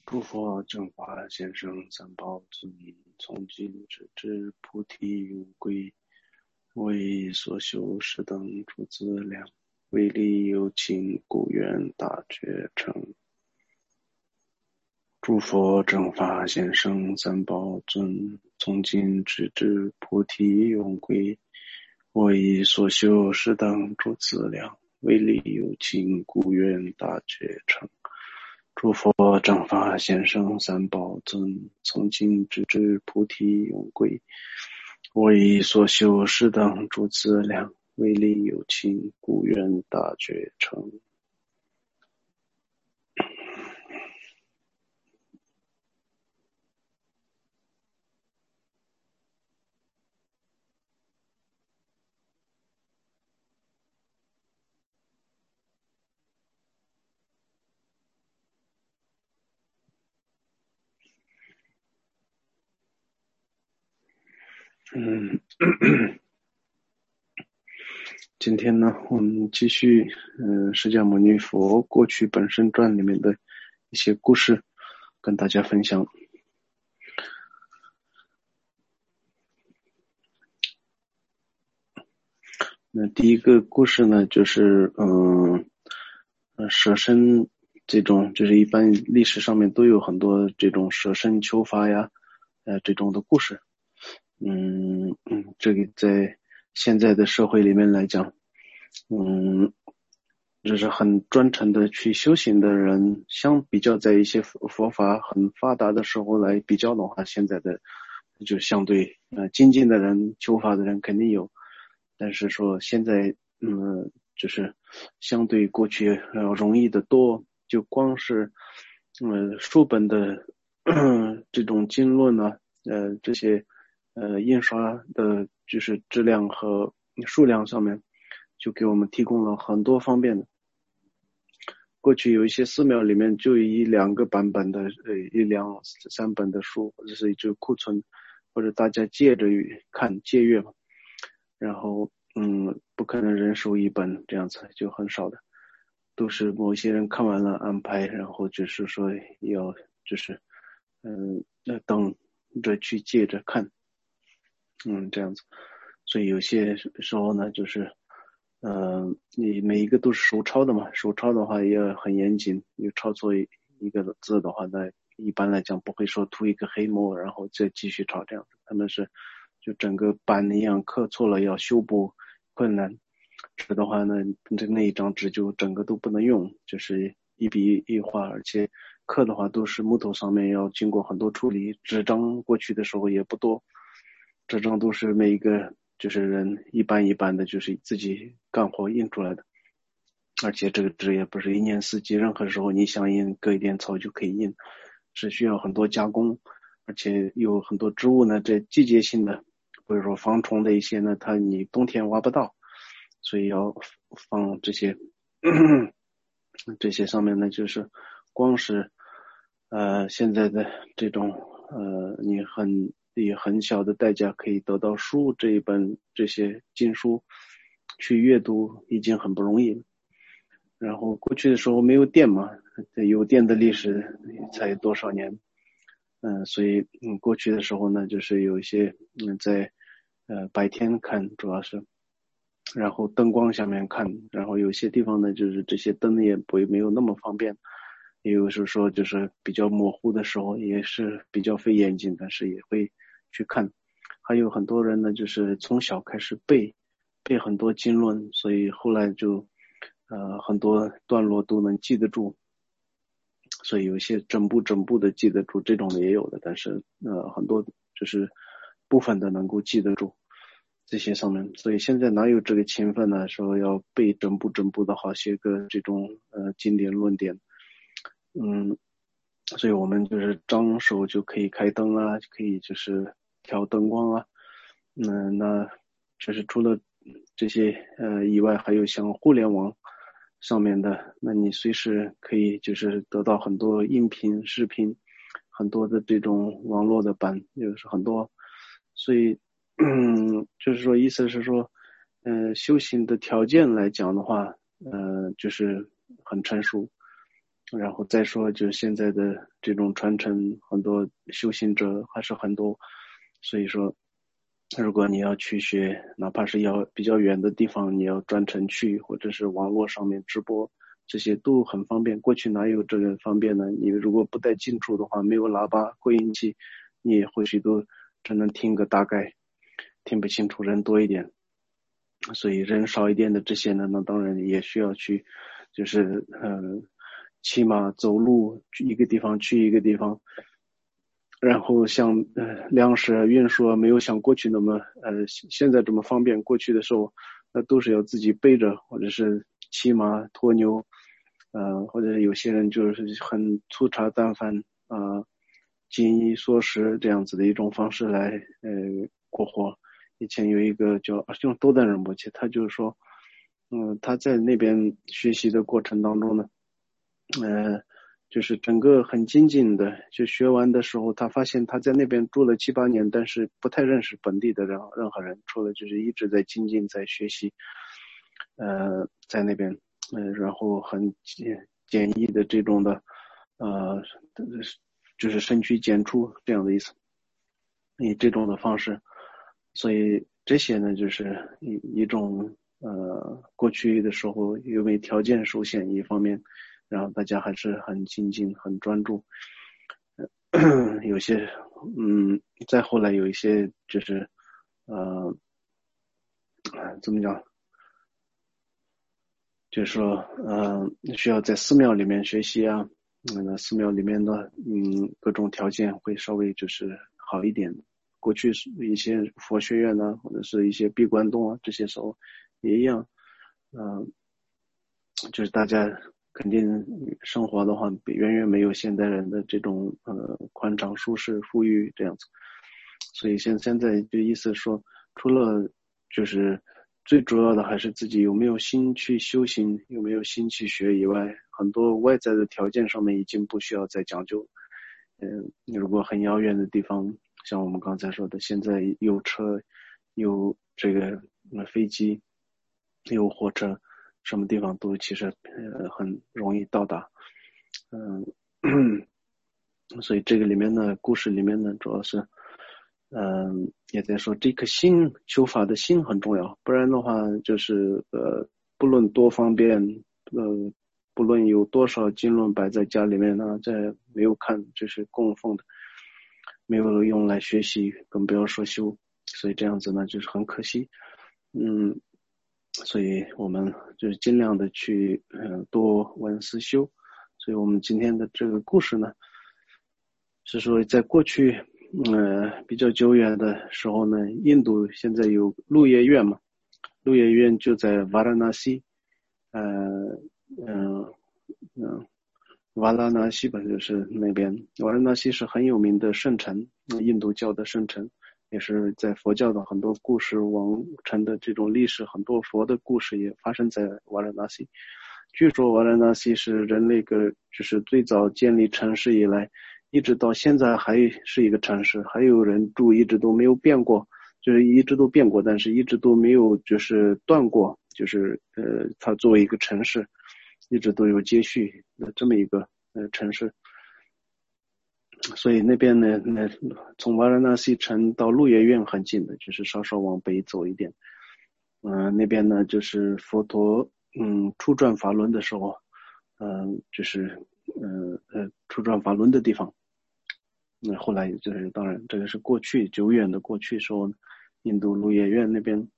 诸佛正法先生三宝尊，从今直至菩提永归，为所修士等诸资粮，为利有情故愿大觉成。诸佛正法先生三宝尊，从今直至菩提永归，为所修士等诸资粮，为利有情故愿大觉成。诸佛正法先生三宝尊，从今直至菩提永归，为所修士等诸资粮，为利有情故愿大觉成。今天呢，我们继续释迦牟尼佛过去本生传里面的一些故事跟大家分享。那第一个故事呢，就是舍身这种，就是一般历史上面都有很多这种舍身求法呀，这种的故事。这个在现在的社会里面来讲，就是很专诚的去修行的人，相比较在一些佛法很发达的时候来比较的话，现在的就相对精进的人、求法的人肯定有，但是说现在就是相对过去要容易的多，就光是书本的这种经论啊，这些印刷的就是质量和数量上面就给我们提供了很多方便的。过去有一些寺庙里面就一两个版本的一两三本的书，或者是就库存，或者大家借着看借阅嘛，然后不可能人手一本这样子，就很少的，都是某些人看完了安排，然后就是说要就是等着去借着看，这样子。所以有些时候呢，就是你每一个都是手抄的嘛，手抄的话也很严谨，你抄错一个字的话，那一般来讲不会说涂一个黑墨然后再继续抄这样子，他们是就整个版一样刻错了要修补困难，这的话呢，那一张纸就整个都不能用，就是一笔一画，而且刻的话都是木头上面要经过很多处理，纸张过去的时候也不多，纸张都是每一个就是人一般一般的就是自己干活印出来的，而且这个纸也不是一年四季任何时候你想印割一点草就可以印，是需要很多加工，而且有很多植物呢这季节性的比如说防虫的一些呢，它你冬天挖不到，所以要放这些这些上面呢，就是光是现在的这种你以很小的代价可以得到书这一本这些经书去阅读已经很不容易了。然后过去的时候没有电嘛，有电的历史才多少年，所以过去的时候呢，就是有一些在白天看主要是，然后灯光下面看，然后有些地方呢就是这些灯也没有那么方便，也有时候说就是比较模糊的时候也是比较费眼睛，但是也会去看。还有很多人呢就是从小开始背很多经论，所以后来就很多段落都能记得住，所以有一些整部的记得住，这种的也有的，但是很多就是部分的能够记得住这些上面，所以现在哪有这个勤奋呢？说要背整部的好些个这种经典论点，所以我们就是张手就可以开灯啊，可以就是调灯光啊，那就是除了这些以外，还有像互联网上面的，那你随时可以就是得到很多音频、视频，很多的这种网络的版，就是很多，所以就是说意思是说，修行的条件来讲的话，就是很成熟。然后再说就是现在的这种传承，很多修行者还是很多，所以说如果你要去学，哪怕是要比较远的地方，你要专程去，或者是网络上面直播，这些都很方便。过去哪有这个方便呢？你如果不带近处的话，没有喇叭扩音器，你也或许都只能听个大概，听不清楚，人多一点。所以人少一点的这些呢，那当然也需要去，就是骑马走路一个地方去一个地方，然后像粮食运输没有像过去那么现在这么方便。过去的时候，那都是要自己背着，或者是骑马驮牛，或者有些人就是很粗茶淡饭紧衣缩食这样子的一种方式来过活。以前有一个叫多丹仁波切，他就是说，他在那边学习的过程当中呢，就是整个很精进的，就学完的时候，他发现他在那边住了7、8年，但是不太认识本地的任何人，除了就是一直在精进在学习，在那边，然后很简易的这种的，就是深居简出这样的意思，以这种的方式。所以这些呢，就是一种过去的时候因为条件受限一方面，然后大家还是很精进很专注，有些再后来有一些就是怎么讲，就是说需要在寺庙里面学习啊，那寺庙里面的各种条件会稍微就是好一点。过去是一些佛学院呢，或者是一些闭关洞啊，这些时候也一样，就是大家肯定生活的话，远远没有现代人的这种宽敞舒适富裕这样子。所以现在就意思说，除了就是最主要的还是自己有没有心去修行，有没有心去学以外，很多外在的条件上面已经不需要再讲究。如果很遥远的地方，像我们刚才说的，现在有车，有这个飞机，有火车，什么地方都其实很容易到达。所以这个里面呢，故事里面呢，主要是也在说这颗心，修法的心很重要，不然的话就是不论多方便，不论有多少经论摆在家里面呢，这没有看就是供奉的，没有用来学习，更不要说修，所以这样子呢就是很可惜。所以我们就是尽量的去多闻思修。所以我们今天的这个故事呢，是说在过去比较久远的时候呢，印度现在有鹿野苑嘛，鹿野苑就在瓦拉纳西，瓦拉纳西吧，就是那边。瓦拉纳西是很有名的圣城，印度教的圣城，也是在佛教的很多故事王城的这种历史，很多佛的故事也发生在瓦拉纳西。据说瓦拉纳西是人类就是最早建立城市以来，一直到现在还是一个城市，还有人住，一直都没有变过，就是一直都变过，但是一直都没有就是断过，就是它作为一个城市，一直都有接续的这么一个城市。所以那边呢，从瓦拉纳西城到鹿野苑很近的，就是稍稍往北走一点。那边呢就是佛陀初转法轮的时候，就是初转法轮的地方。那后来就是当然这个是过去久远的过去时候，印度鹿野苑那边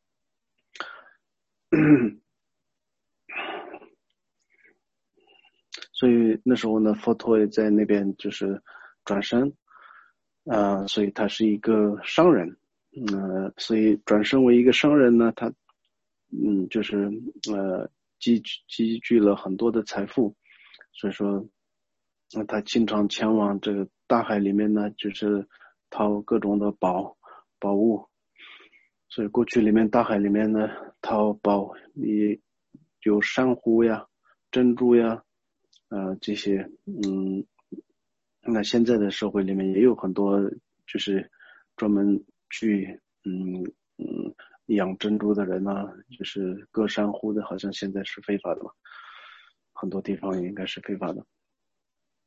所以那时候呢，佛陀也在那边就是转生，所以他是一个商人，所以转生为一个商人呢，他就是积聚了很多的财富，所以说他经常前往这个大海里面呢，就是淘各种的宝物，所以过去里面大海里面呢淘宝里有珊瑚呀、珍珠呀，这些那现在的社会里面也有很多就是专门去养珍珠的人啊，就是割珊瑚的，好像现在是非法的嘛，很多地方也应该是非法的。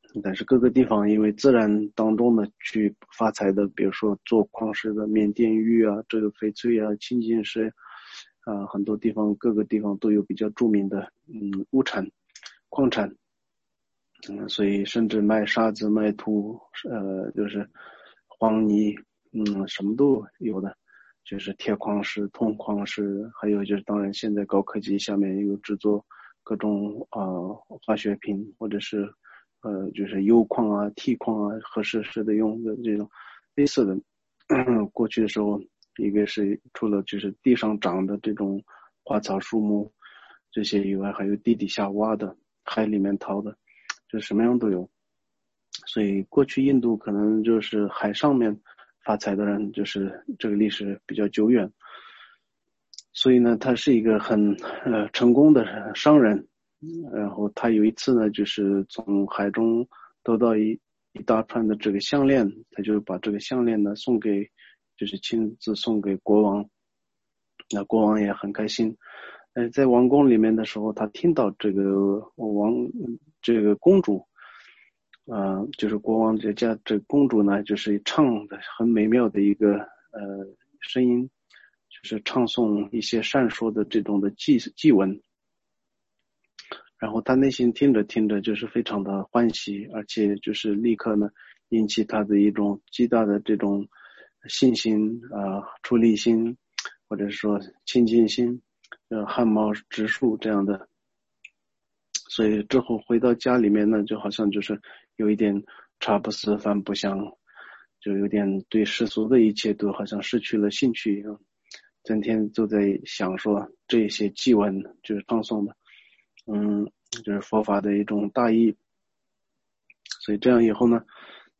但是各个地方因为自然当中呢去发财的，比如说做矿石的缅甸玉啊，这个翡翠啊、青金石啊，很多地方各个地方都有比较著名的物产、矿产，所以甚至卖沙子、卖土，就是黄泥，什么都有的，就是铁矿石、铜矿石，还有就是当然现在高科技下面有制作各种化学品或者是就是铀矿啊、锑矿啊，合适的用的这种类似的。过去的时候，一个是除了就是地上长的这种花草树木这些以外，还有地底下挖的、海里面淘的，就什么样都有。所以过去印度可能就是海上面发财的人，就是这个历史比较久远。所以呢，他是一个很成功的商人。然后他有一次呢，就是从海中得到一大串的这个项链，他就把这个项链呢就是亲自送给国王。那国王也很开心。在王宫里面的时候，他听到这个这个公主，就是国王这公主呢，就是唱的很美妙的一个声音，就是唱诵一些善说的这种的祭文。然后他内心听着听着就是非常的欢喜，而且就是立刻呢引起他的一种极大的这种信心出离心，或者说亲近心，汗毛直竖这样的。所以之后回到家里面呢，就好像就是有一点茶不思饭不香，就有点对世俗的一切都好像失去了兴趣一样，整天都在想说这些祭文就是唱诵的，就是佛法的一种大义。所以这样以后呢，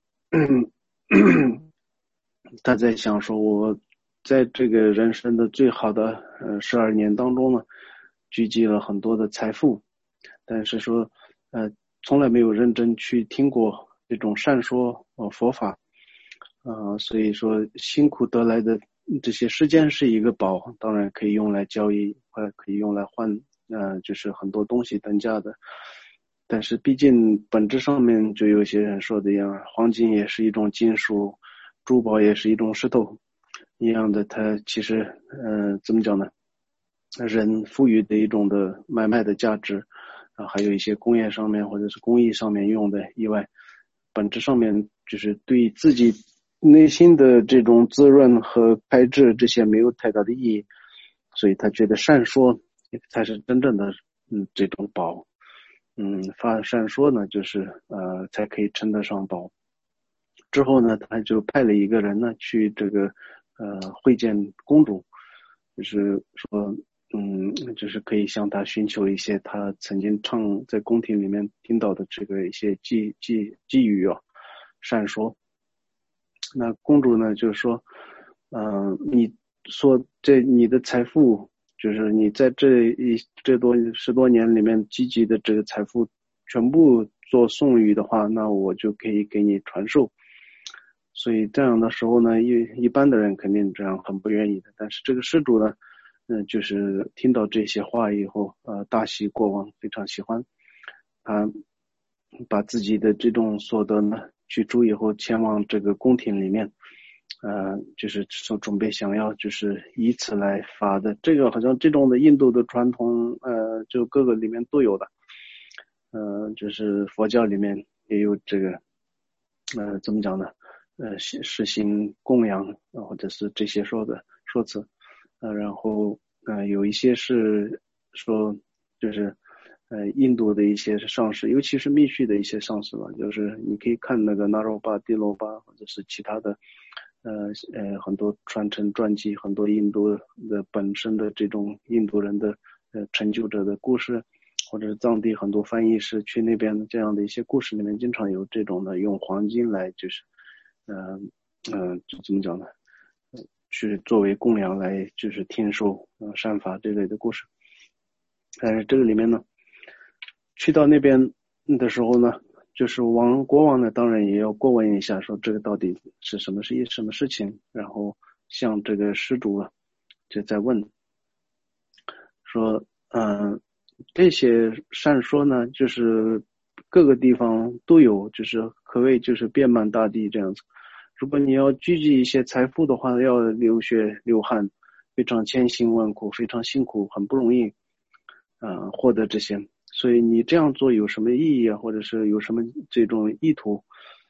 他在想说，我在这个人生的最好的12年当中呢，聚集了很多的财富，但是说从来没有认真去听过这种善说佛法，所以说辛苦得来的这些时间是一个宝，当然可以用来交易，可以用来换就是很多东西等价的。但是毕竟本质上面就有些人说的一样，黄金也是一种金属，珠宝也是一种石头一样的，它其实怎么讲呢？人赋予的一种的买卖的价值，还有一些工业上面或者是工艺上面用的以外，本质上面就是对自己内心的这种滋润和开智这些没有太大的意义，所以他觉得善说才是真正的这种宝。发善说呢，就是才可以称得上宝。之后呢，他就派了一个人呢去这个会见公主，就是说就是可以向他寻求一些他曾经在宫廷里面听到的这个一些寄语善说。那公主呢就说，你说你的财富，就是你在10多年里面积极的这个财富全部做颂语的话，那我就可以给你传授。所以这样的时候呢，一般的人肯定这样很不愿意的，但是这个施主呢，就是听到这些话以后，大喜过望，非常喜欢。他把自己的这种所得呢，取出以后前往这个宫廷里面，就是准备想要就是以此来发的。这个好像这种的印度的传统，就各个里面都有的，就是佛教里面也有这个，怎么讲呢？实行供养，或者是这些说辞，然后有一些是说就是印度的一些上师，尤其是密续的一些上师吧，就是你可以看那个纳罗巴、迪罗巴，或者是其他的很多传承传记，很多印度的本身的这种印度人的成就者的故事，或者是藏地很多翻译师去那边的这样的一些故事里面，经常有这种的用黄金来就是怎么讲呢？去作为供养来就是听受善法这类的故事。但是这个里面呢，去到那边的时候呢，就是国王呢，当然也要过问一下，说这个到底是什么事情，然后向这个施主就在问说，这些善说呢，就是各个地方都有，就是可谓就是遍满大地这样子。如果你要聚集一些财富的话，要流血流汗，非常千辛万苦，非常辛苦，很不容易获得这些。所以你这样做有什么意义啊，或者是有什么这种意图？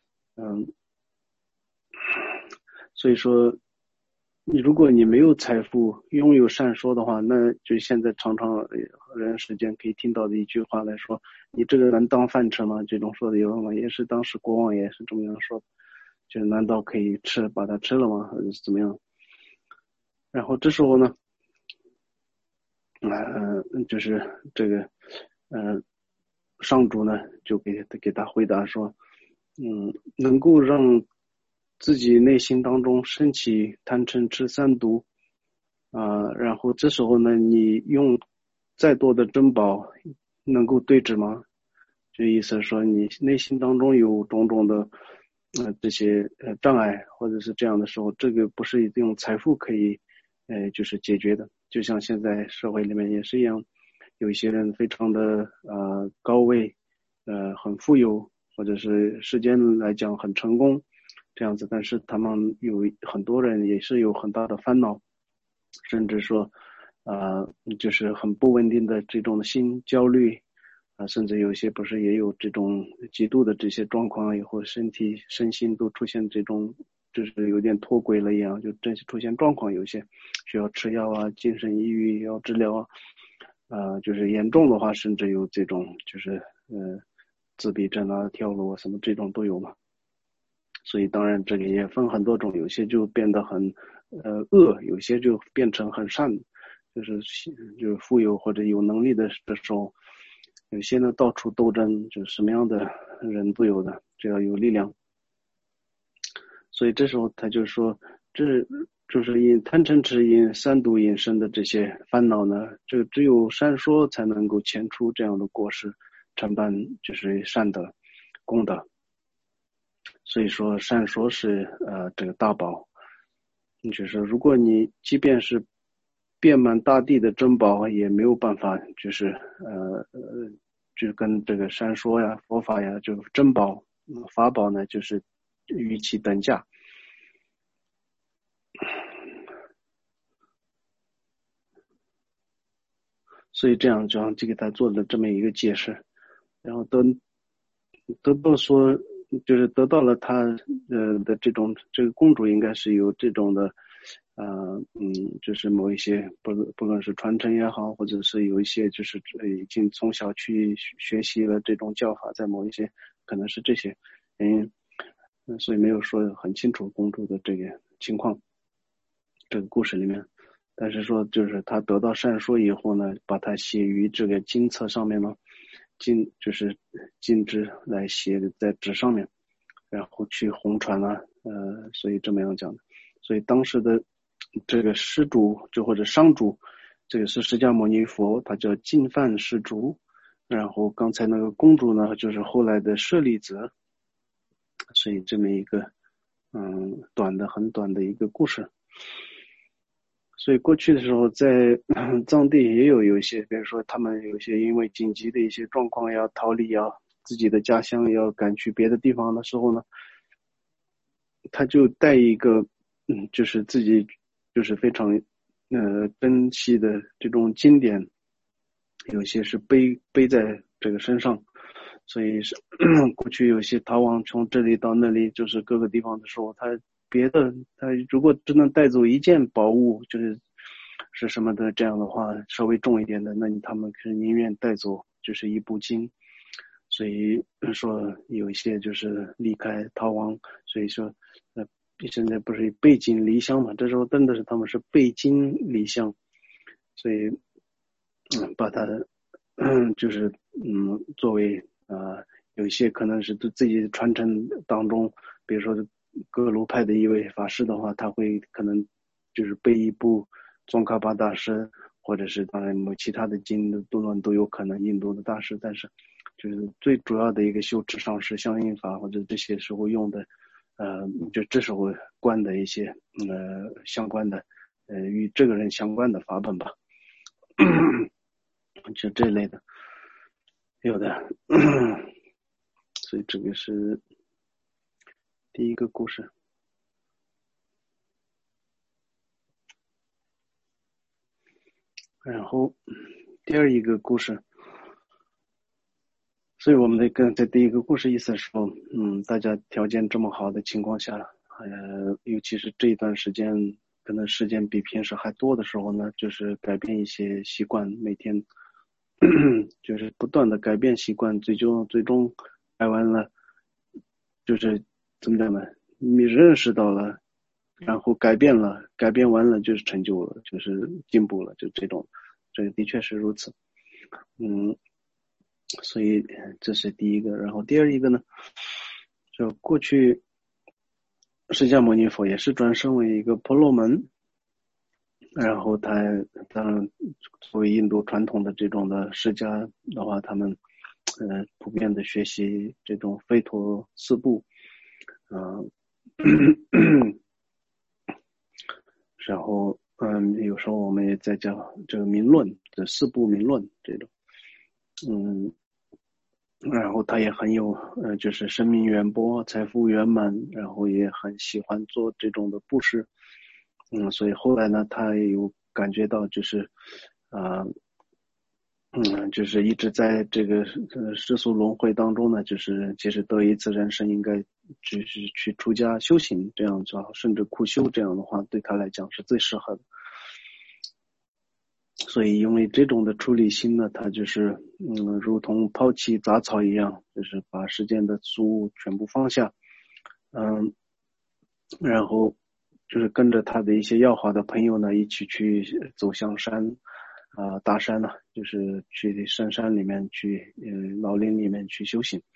所以说如果你没有财富，拥有善说的话，那就现在常常人世间可以听到的一句话来说，你这个能当饭吃吗？这种说的有吗？也是当时国王也是这么样说的，就难道可以把它吃了吗？还是怎么样？然后这时候呢，就是这个上主呢就给他回答说，能够让自己内心当中升起贪嗔痴三毒然后这时候呢，你用再多的珍宝能够对治吗？就意思是说你内心当中有种种的这些障碍或者是这样的时候，这个不是用财富可以就是解决的。就像现在社会里面也是一样，有一些人非常的高位很富有，或者是时间来讲很成功这样子，但是他们有很多人也是有很大的烦恼，甚至说就是很不稳定的这种心焦虑甚至有些不是也有这种极度的这些状况，以后身体身心都出现这种就是有点脱轨了一样，就真是出现状况，有些需要吃药啊，精神抑郁要治疗就是严重的话甚至有这种就是自闭症跳楼什么这种都有嘛。所以当然这个也分很多种，有些就变得很恶，有些就变成很善，就是富有或者有能力的时候，有些呢到处斗争，就是什么样的人都有的，只要有力量。所以这时候他就说，这就是因贪嗔痴因三毒引生的这些烦恼呢，这只有善说才能够遣除这样的过失，承办就是善的功德。所以说善说是这个大宝，就是如果你即便是遍满大地的珍宝，也没有办法就是就跟这个善说呀佛法呀就珍宝法宝呢就是与其等价。所以这样就给他做了这么一个解释，然后得到说就是得到了他的这个公主应该是有这种的就是某一些不论是传承也好，或者是有一些就是已经从小去学习了这种教法，在某一些可能是这些原因，所以没有说很清楚公主的这个情况，这个故事里面。但是说就是他得到善说以后呢，把它写于这个经册上面呢，就是禁止来写在纸上面，然后去红传所以这么样讲的。所以当时的这个施主就或者商主，这个是释迦牟尼佛，他叫净饭施主。然后刚才那个公主呢，就是后来的舍利子。所以这么一个很短的一个故事。所以过去的时候在藏地也有一些，比如说他们有一些因为紧急的一些状况要逃离自己的家乡要赶去别的地方的时候呢，他就带一个就是自己就是非常珍惜的这种经典，有些是背在这个身上。所以是过去有些逃亡从这里到那里就是各个地方的时候，他如果只能带走一件宝物，是什么的这样的话稍微重一点的，那他们是宁愿带走就是一部经。所以说有一些就是离开逃亡，所以说现在不是背井离乡嘛，这时候真的是他们是背井离乡，所以把它就是作为有一些可能是对自己传承当中，比如说格鲁派的一位法师的话，他会可能就是背一部宗喀巴大师，或者是当然其他的经都有可能，印度的大师，但是就是最主要的一个修持上师相应法或者这些时候用的就这时候观的一些相关的与这个人相关的法本吧就这类的有的所以这个是第一个故事。然后第二一个故事，所以我们在第一个故事意思是说，大家条件这么好的情况下，尤其是这一段时间，可能时间比平时还多的时候呢，就是改变一些习惯，每天就是不断的改变习惯，最终改完了，就是怎么讲呢？你认识到了，然后改变了，改变完了就是成就了，就是进步了，就这种，这个的确是如此。所以这是第一个。然后第二一个呢，就过去释迦牟尼佛也是转生为一个婆罗门，然后他当然作为印度传统的这种的释迦的话，他们普遍的学习这种吠陀四部，然后有时候我们也在讲这个名论，这四部名论这种，然后他也很有就是生命远播，财富圆满，然后也很喜欢做这种的布施，所以后来呢，他也有感觉到就是就是一直在这个世俗轮回当中呢，就是其实得一次人生应该就是去出家修行，这样子甚至苦修，这样的话对他来讲是最适合的。所以因为这种的出离心呢，他就是如同抛弃杂草一样，就是把世间的俗物全部放下，然后就是跟着他的一些要好的朋友呢，一起去走向山大山呢，就是去深山里面去老林里面去修行。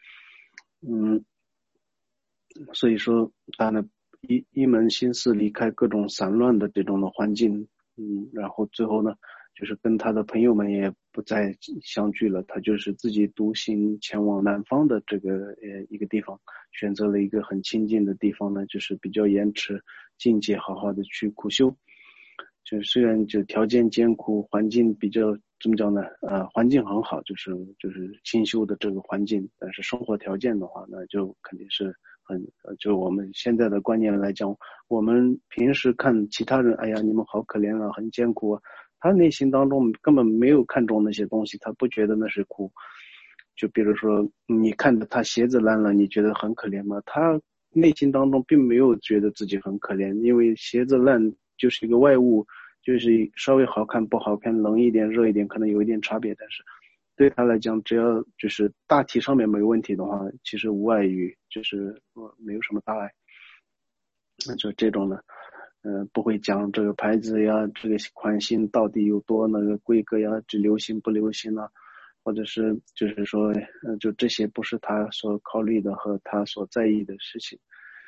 所以说他呢一门心思离开各种散乱的这种的环境，然后最后呢就是跟他的朋友们也不再相聚了，他就是自己独行前往南方的这个一个地方，选择了一个很清静的地方呢，就是比较严持境界，好好的去苦修。就虽然就条件艰苦，环境比较怎么讲呢？环境很好，就是清修的这个环境，但是生活条件的话，那就肯定是就我们现在的观念来讲，我们平时看其他人，哎呀，你们好可怜啊，很艰苦啊，他内心当中根本没有看重那些东西，他不觉得那是苦。就比如说，你看着他鞋子烂了，你觉得很可怜吗？他内心当中并没有觉得自己很可怜，因为鞋子烂就是一个外物，就是稍微好看不好看，冷一点热一点可能有一点差别，但是对他来讲，只要就是大体上面没问题的话，其实无碍于就是没有什么大碍。那就这种的，不会讲这个牌子呀，这个款型到底有多那个规格呀，只流行不流行啊，或者是就是说，就这些不是他所考虑的和他所在意的事情。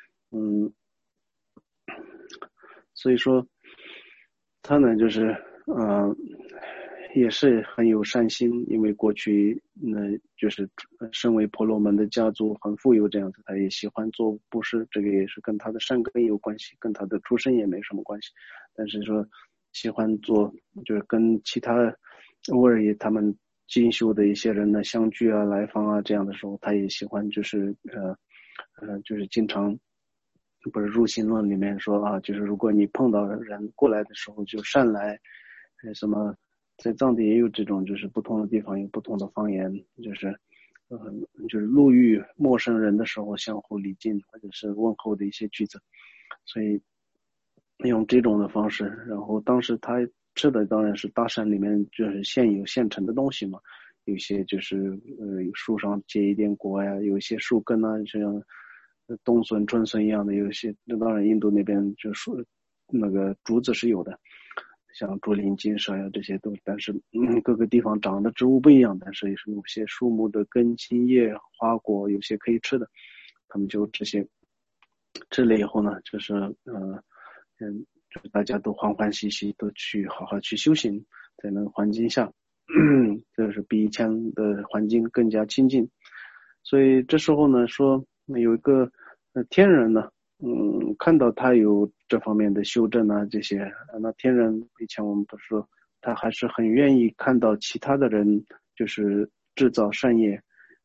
所以说他呢就是也是很有善心，因为过去就是身为婆罗门的家族很富有这样子，他也喜欢做布施，这个也是跟他的善根有关系，跟他的出身也没什么关系，但是说喜欢做就是跟其他乌尔耶他们进修的一些人呢相聚啊来访啊这样的时候，他也喜欢就是就是经常不是入心论里面说啊，就是如果你碰到人过来的时候就善来，什么在藏地也有这种，就是不同的地方有不同的方言，就是就是路遇陌生人的时候相互礼敬或者是问候的一些句子，所以用这种的方式。然后当时他吃的当然是大山里面就是现成的东西嘛，有些就是树上结一点果呀，有一些树根啊，像冬笋春笋一样的，有些那当然印度那边就树那个竹子是有的，像竹林金蛇呀这些都，但是各个地方长的植物不一样，但是也是有些树木的根茎叶花果有些可以吃的，他们就这些吃了以后呢，就是就是大家都欢欢喜喜都去好好去修行，在那个环境下就是比以前的环境更加亲近。所以这时候呢说有一个天人呢看到他有这方面的修正啊这些，那天人以前我们不是说他还是很愿意看到其他的人就是制造善业，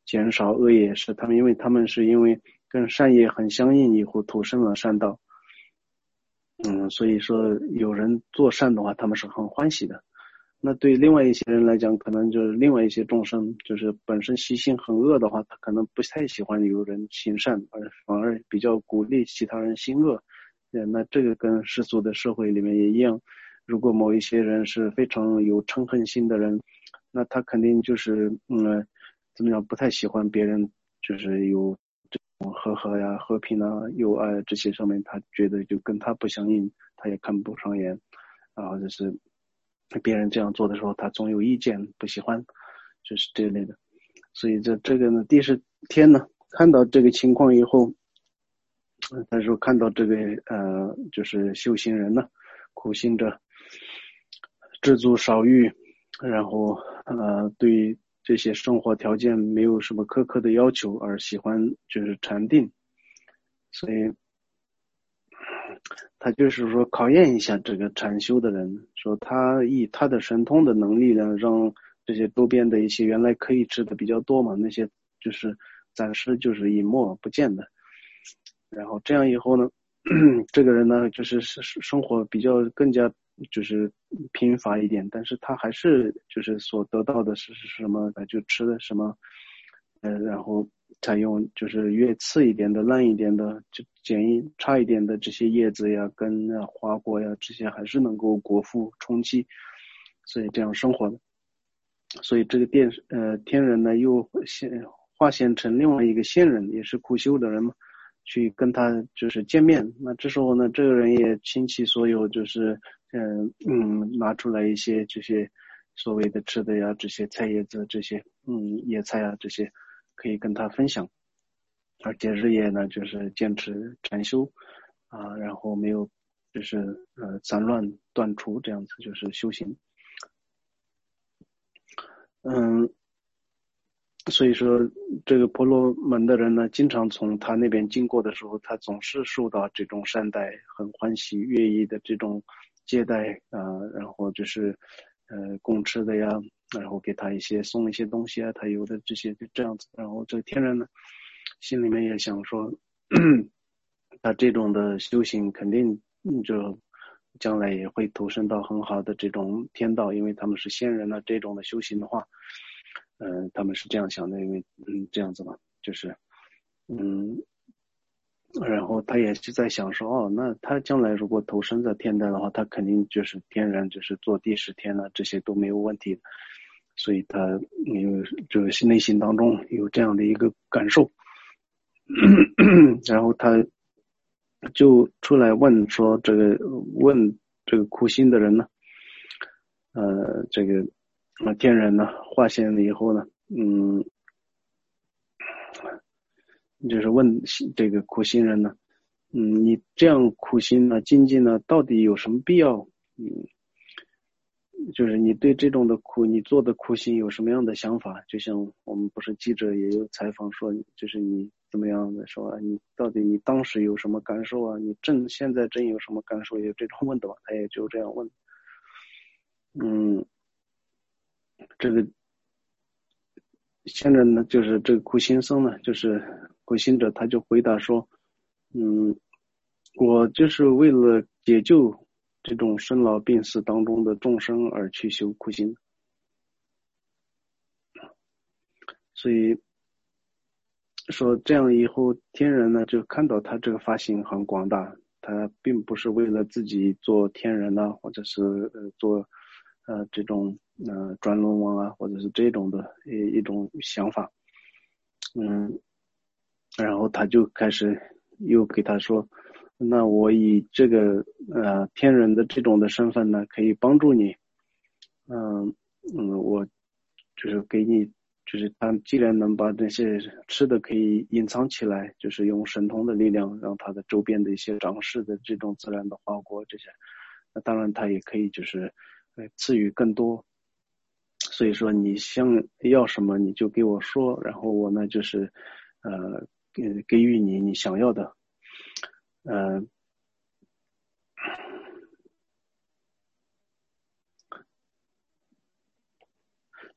减少恶业，是他们因为跟善业很相应，以后投生了善道。所以说有人做善的话，他们是很欢喜的。那对另外一些人来讲，可能就是另外一些众生，就是本身习性很恶的话，他可能不太喜欢有人行善，反而比较鼓励其他人行恶。那这个跟世俗的社会里面也一样，如果某一些人是非常有嗔恨心的人，那他肯定就是怎么样，不太喜欢别人就是有和和呀、和平啊、友爱这些上面，他觉得就跟他不相应，他也看不上眼，然后就是别人这样做的时候，他总有意见，不喜欢，就是这类的。所以这个呢，第十天呢，看到这个情况以后，他说看到这个就是修行人呢，苦行者，知足少欲，然后对这些生活条件没有什么苛刻的要求，而喜欢就是禅定，所以他就是说考验一下这个禅修的人，说他以他的神通的能力呢，让这些周边的一些原来可以吃的比较多嘛，那些就是暂时就是隐没不见的。然后这样以后呢，这个人呢就是生活比较更加就是贫乏一点，但是他还是就是所得到的是什么，他就吃的什么，然后采用就是越次一点的、烂一点的、就差一点的这些叶子呀、根呀、花果呀，这些还是能够果腹充饥，所以这样生活的。所以这个天人呢又化现成另外一个仙人，也是苦修的人嘛，去跟他就是见面。那这时候呢，这个人也倾其所有，就是拿出来一些这些所谓的吃的呀，这些菜叶子，这些野菜啊，这些可以跟他分享。而且日夜呢，就是坚持禅修然后没有就是散乱断除这样子，就是修行。嗯，所以说这个婆罗门的人呢，经常从他那边经过的时候，他总是受到这种善待，很欢喜悦意的这种接待然后就是供吃的呀，然后给他送一些东西啊，他有的这些就这样子。然后这个天人呢，心里面也想说，他这种的修行肯定就将来也会投身到很好的这种天道，因为他们是仙人啊，这种的修行的话。他们是这样想的，因为这样子嘛，就是然后他也是在想说，那他将来如果投身在天道的话，他肯定就是天然就是做第十天了，这些都没有问题的，所以他就是内心当中有这样的一个感受，然后他就出来问这个苦心的人呢，这个天人呢化现了以后呢，就是问这个苦心人呢，你这样苦心呢、精进呢，到底有什么必要？就是你对这种的苦，你做的苦心有什么样的想法？就像我们不是记者也有采访说，就是你怎么样的说你到底你当时有什么感受啊？你现在有什么感受？有这种问的吧？他也就这样问。这个现在呢，就是这个苦行僧呢，就是苦行者，他就回答说，我就是为了解救这种生老病死当中的众生而去修苦行，所以说这样以后天人呢就看到他这个发心很广大，他并不是为了自己做天人啊，或者是做这种转轮王啊，或者是这种的一种想法，然后他就开始又给他说，那我以这个天人的这种的身份呢，可以帮助你，我就是给你，就是他既然能把这些吃的可以隐藏起来，就是用神通的力量，让他的周边的一些长势的这种自然的花果这些，那当然他也可以就是赐予更多。所以说你要什么你就给我说，然后我呢就是给予你想要的，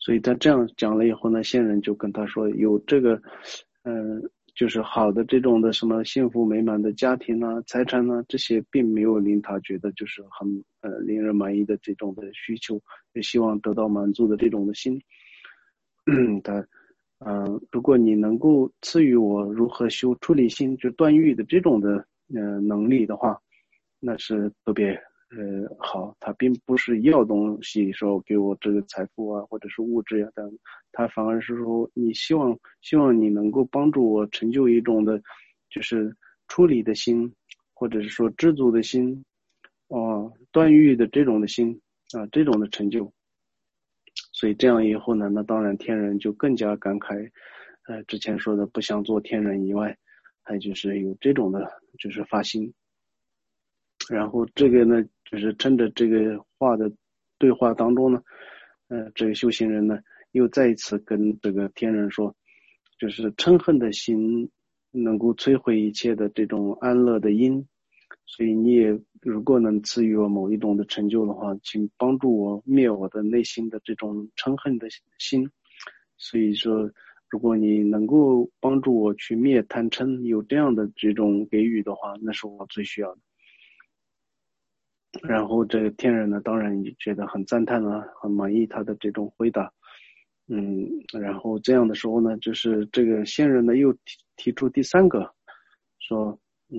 所以他这样讲了以后呢，仙人就跟他说，有这个就是好的这种的什么幸福美满的家庭啊、财产啊，这些并没有令他觉得就是很令人满意的这种的需求，也希望得到满足的这种的心。他如果你能够赐予我如何修出离心，就断欲的这种的能力的话，那是特别好。他并不是要东西说给我这个财富啊，或者是物质呀，但他反而是说你希望你能够帮助我成就一种的，就是出离的心，或者是说知足的心，断欲的这种的心这种的成就。所以这样以后呢，那当然天人就更加感慨，之前说的不想做天人以外，还就是有这种的，就是发心。然后这个呢，就是趁着这个对话当中呢，这个修行人呢，又再一次跟这个天人说，就是嗔恨的心能够摧毁一切的这种安乐的因，所以你也如果能赐予我某一种的成就的话，请帮助我灭我的内心的这种嗔恨的心。所以说，如果你能够帮助我去灭贪嗔，有这样的这种给予的话，那是我最需要的。然后这个天人呢，当然也觉得很赞叹啊，很满意他的这种回答。然后这样的时候呢，就是这个仙人呢又提出第三个，说，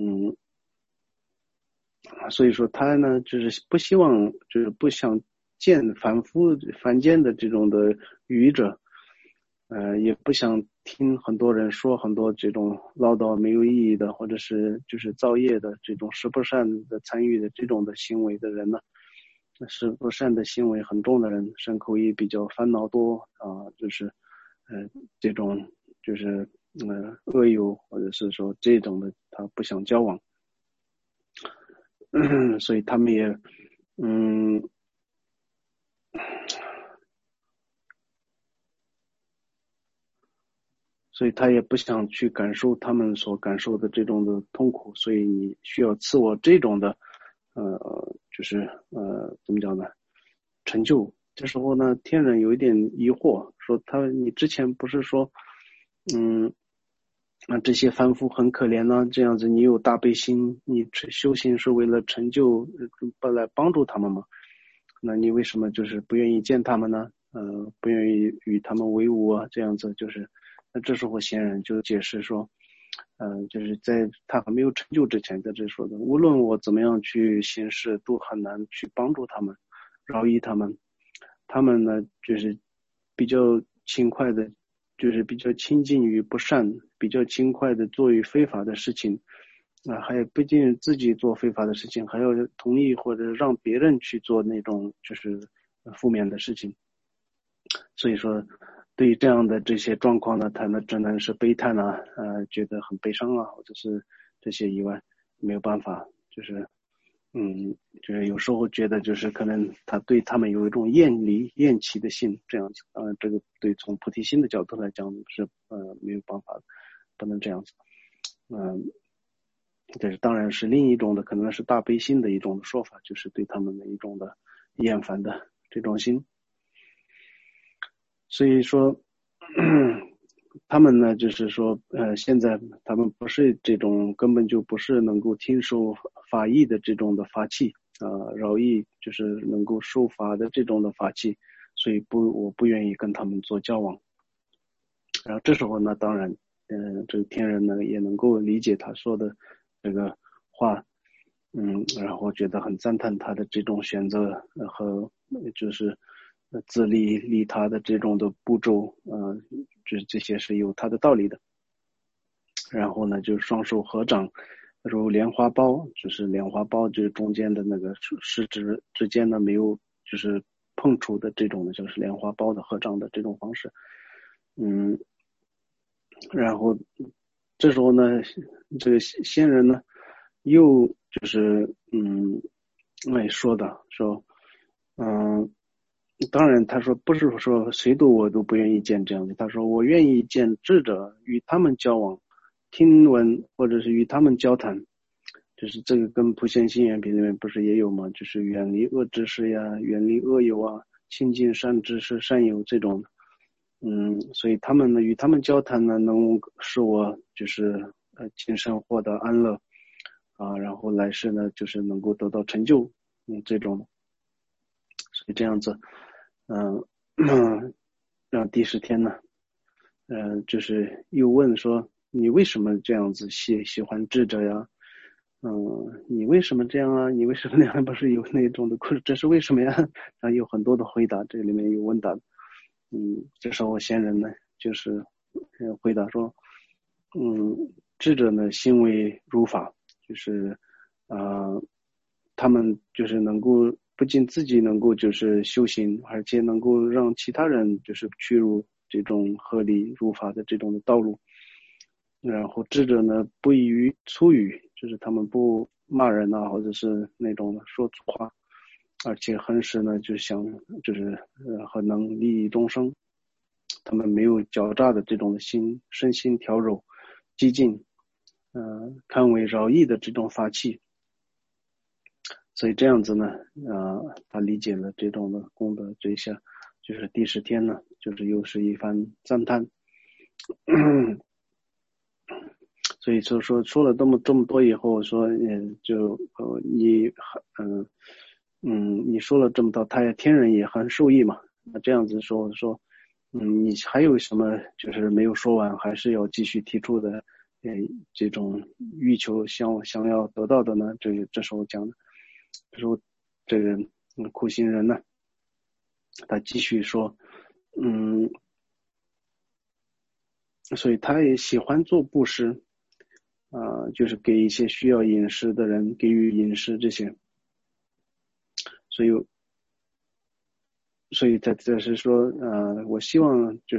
所以说他呢就是不希望，就是不想见凡间的这种的愚者，也不想听很多人说很多这种唠叨没有意义的，或者是就是造业的这种十不善的参与的这种的行为的人呢，十不善的行为很重的人，身口意比较烦恼多就是这种就是恶友或者是说这种的他不想交往。所以他们也所以他也不想去感受他们所感受的这种的痛苦，所以你需要赐我这种的就是怎么讲呢，成就。这时候呢，天人有一点疑惑，说你之前不是说这些凡夫很可怜呢，这样子你有大悲心，你修行是为了成就来帮助他们吗？那你为什么就是不愿意见他们呢？不愿意与他们为伍啊，这样子就是。那这时候仙人就解释说，就是在他还没有成就之前，在这说的，无论我怎么样去行事，都很难去帮助他们，饶益他们。他们呢，就是比较轻快的，就是比较亲近于不善，比较轻快的做于非法的事情，还不仅自己做非法的事情，还要同意或者让别人去做那种就是负面的事情。所以说，对于这样的这些状况呢，他们只能是悲叹啊，觉得很悲伤啊，或者是这些以外，没有办法，就是就是有时候觉得就是可能他对他们有一种厌弃的心，这样子。这个对从菩提心的角度来讲是没有办法的，不能这样子。这是当然是另一种的，可能是大悲心的一种说法，就是对他们的一种的厌烦的这种心。所以说他们呢就是说现在他们不是这种根本就不是能够听受法义的这种的法器饶益就是能够受法的这种的法器，所以我不愿意跟他们做交往。然后这时候呢当然这个天人呢也能够理解他说的这个话，然后觉得很赞叹他的这种选择和就是自利他的这种的步骤，这些是有他的道理的。然后呢，就双手合掌，如莲花苞，就是莲花苞就是中间的那个食指之间呢没有就是碰触的这种的，就是莲花苞的合掌的这种方式。然后这时候呢，这个仙人呢又就是说当然他说不是说谁我都不愿意见这样的，他说我愿意见智者，与他们交往，听闻或者是与他们交谈，就是这个跟普贤行愿品里面不是也有吗？就是远离恶知识呀，远离恶友啊，亲近善知识善友这种， 所以他们呢，与他们交谈呢，能使我就是今生获得安乐然后来世呢，就是能够得到成就，这种，所以这样子，让第10天呢，就是又问说，你为什么这样子喜欢智者呀？你为什么这样啊？你为什么那样？不是有那种的故事，这是为什么呀？然后有很多的回答，这里面有问答。这时候先人呢，就是回答说，智者呢行为如法，就是他们就是能够不仅自己能够就是修行，而且能够让其他人就是去入这种合理如法的这种的道路。然后智者呢不以于粗语，就是他们不骂人啊，或者是那种说粗话，而且很是呢就想就是很能利益众生。他们没有狡诈的这种身心调柔、激进，堪为饶益的这种法器。所以这样子呢，他理解了这种的功德，这一下就是第10天呢，就是又是一番赞叹。所以就说了这么多以后，说你说了这么多，天人也很受益嘛。那这样子说，你还有什么就是没有说完，还是要继续提出的，这种欲求想要得到的呢？这时候讲的，这时候这个苦行人呢，他继续说，所以他也喜欢做布施，就是给一些需要饮食的人给予饮食这些，所以这是说，我希望就是，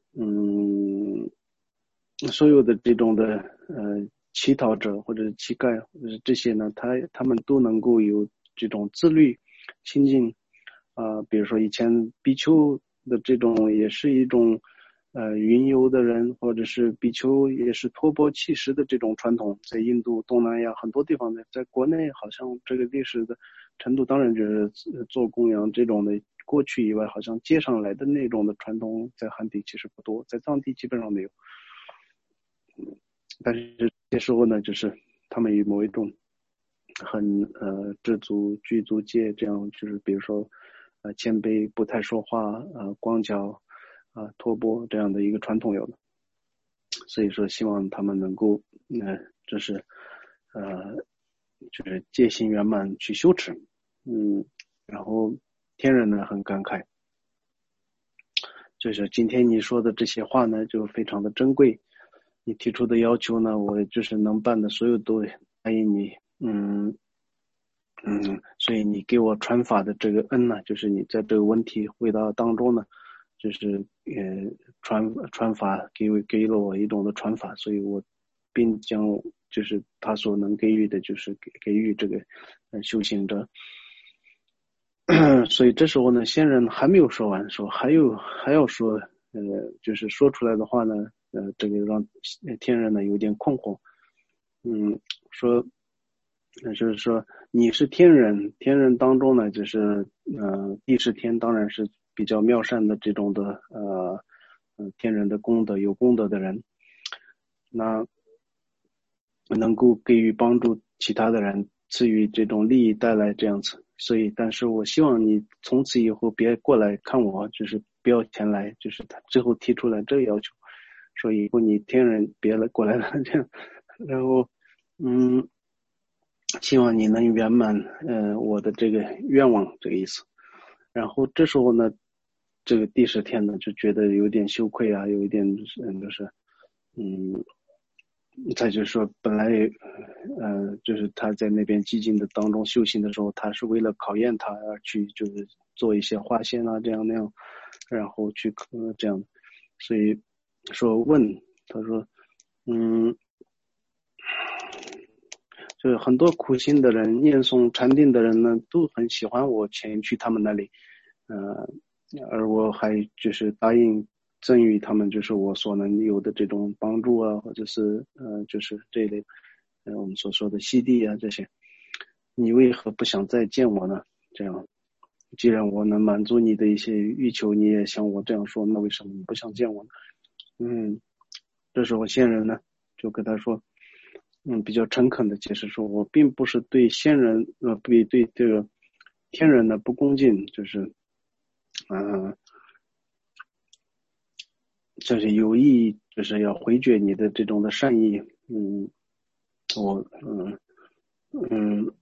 所有的这种的乞讨者或者乞丐或者是这些呢，他们都能够有这种自律清净比如说以前比丘的这种也是一种云游的人，或者是比丘也是托钵乞食的这种传统，在印度东南亚很多地方呢，在国内好像这个历史的程度当然就是做供养这种的过去以外，好像接上来的那种的传统在汉地其实不多，在藏地基本上没有。但是这时候呢，就是他们有某一种很知足具足戒，这样就是比如说谦卑不太说话光脚托钵这样的一个传统有的，所以说希望他们能够就是就是戒心圆满去修持，然后天人呢很感慨，就是今天你说的这些话呢就非常的珍贵，你提出的要求呢我就是能办的所有都答应你，所以你给我传法的这个恩呢，就是你在这个问题回答当中呢，就是传法给了我一种的传法，所以我并将就是他所能给予的，就是给予这个修行者。所以这时候呢，仙人还没有说完，说还要说，就是说出来的话呢，这个让天人呢有点困惑，说，就是说你是天人，天人当中呢，就是第10天当然是比较妙善的这种的天人的功德有功德的人，那能够给予帮助其他的人，赐予这种利益带来这样子。所以，但是我希望你从此以后别过来看我，就是不要前来，就是他最后提出来这个要求，说以后你天人别来过来了这样，然后希望你能圆满我的这个愿望这个意思。然后这时候呢，这个第10天呢就觉得有点羞愧啊，有一点就是他就说本来就是他在那边寂静的当中修行的时候，他是为了考验他而去就是做一些划线啊这样那样，然后去这样，所以说他说就是很多苦行的人念诵禅定的人呢都很喜欢我前去他们那里，而我还就是答应赠予他们就是我所能有的这种帮助啊，或者是就是这一类我们所说的西地啊这些，你为何不想再见我呢？这样， 既然我能满足你的一些欲求，你也像我这样说，那为什么你不想见我呢？这时候仙人呢就跟他说，比较诚恳的解释说，我并不是对仙人对这个天人呢不恭敬，就是就是有意就是要回绝你的这种的善意。我嗯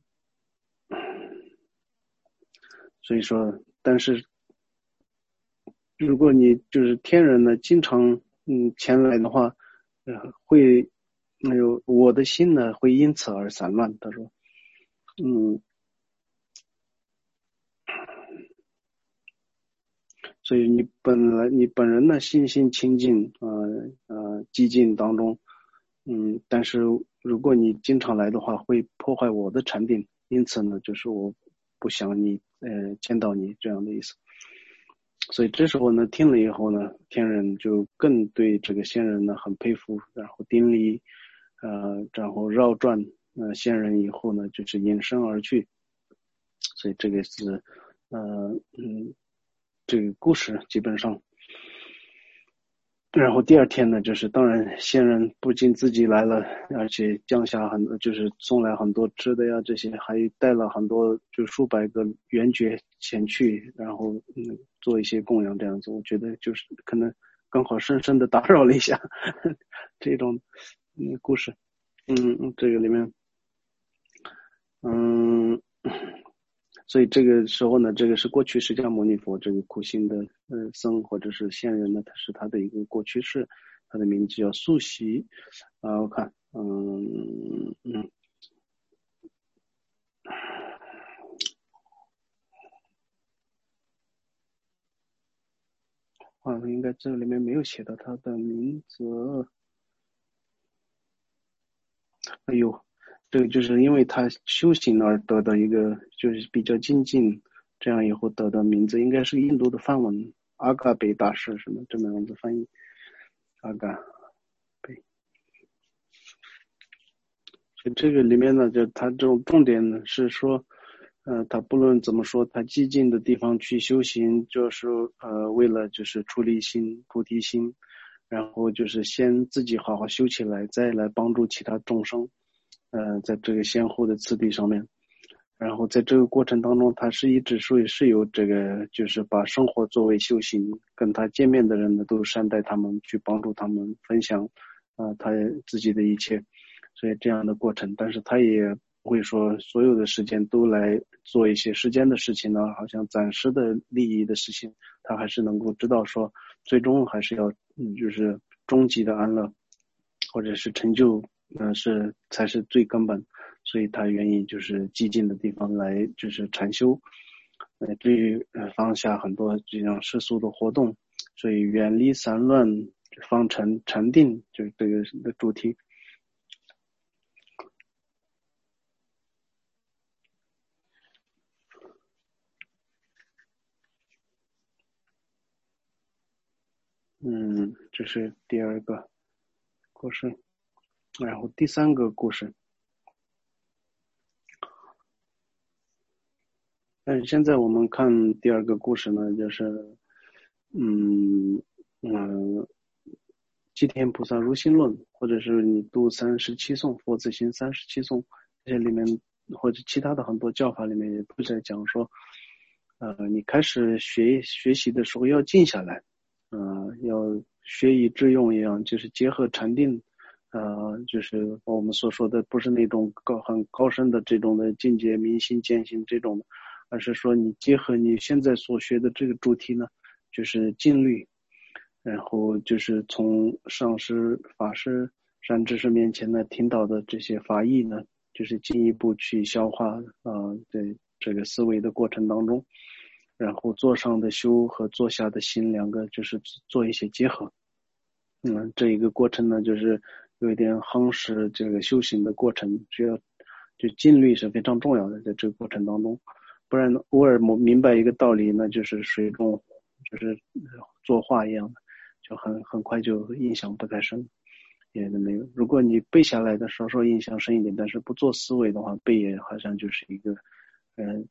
所以说，但是如果你就是天人呢经常前来的话，会我的心呢会因此而散乱。他说嗯所以你本人呢心清净寂静当中，但是如果你经常来的话，会破坏我的禅定，因此呢，就是我不想你见到你这样的意思。所以这时候呢，听了以后呢，天人就更对这个仙人呢很佩服，然后顶礼，然后绕转仙人以后呢，就是隐身而去。所以这个是这个故事基本上。然后第二天呢，就是当然仙人不仅自己来了，而且降下很多，就是送来很多吃的呀，这些还带了很多，就数百个圆觉前去，然后做一些供养这样子。我觉得就是可能刚好深深的打扰了一下这种故事。这个里面嗯。所以这个时候呢，这个是过去释迦牟尼佛这个苦行的僧或者是仙人呢，他是他的一个过去式，他的名字叫素习我看应该这里面没有写到他的名字。哎呦，这个就是因为他修行而得到一个就是比较精进，这样以后得到名字，应该是印度的梵文阿嘎贝大师什么这么样子翻译阿嘎贝。就这个里面呢，就他这种重点呢是说，他不论怎么说，他激进的地方去修行，就是为了就是出离心、菩提心，然后就是先自己好好修起来，再来帮助其他众生，在这个先后的次第上面。然后在这个过程当中，他是一直是有这个，就是把生活作为修行，跟他见面的人呢都善待他们，去帮助他们分享他自己的一切。所以这样的过程，但是他也不会说所有的时间都来做一些世间的事情呢，好像暂时的利益的事情，他还是能够知道说，最终还是要就是终极的安乐，或者是成就，才是最根本。所以他愿意就是激进的地方来就是禅修，对于放下很多这样世俗的活动，所以远离散乱，方成禅定，就是这个的主题。这是第二个故事。然后第三个故事，但是现在我们看第二个故事呢，就是吉田菩萨如心论，或者是你读37颂佛子行37颂，这些里面或者其他的很多教法里面也都在讲说，你开始学习的时候要静下来，要学以致用一样，就是结合禅定，就是我们所说的不是那种很高深的这种的境界、明心见性这种的，而是说你结合你现在所学的这个主题呢，就是静虑，然后就是从上师、法师、善知识面前呢听到的这些法义呢，就是进一步去消化在这个思维的过程当中，然后坐上的修和坐下的心两个就是做一些结合。这一个过程呢，就是有一点夯实这个修行的过程，需要就静虑是非常重要的，在这个过程当中，不然偶尔明白一个道理呢，就是水中就是作画一样的，就很快就印象不太深，也没有。如果你背下来的稍稍印象深一点，但是不做思维的话，背也好像就是一个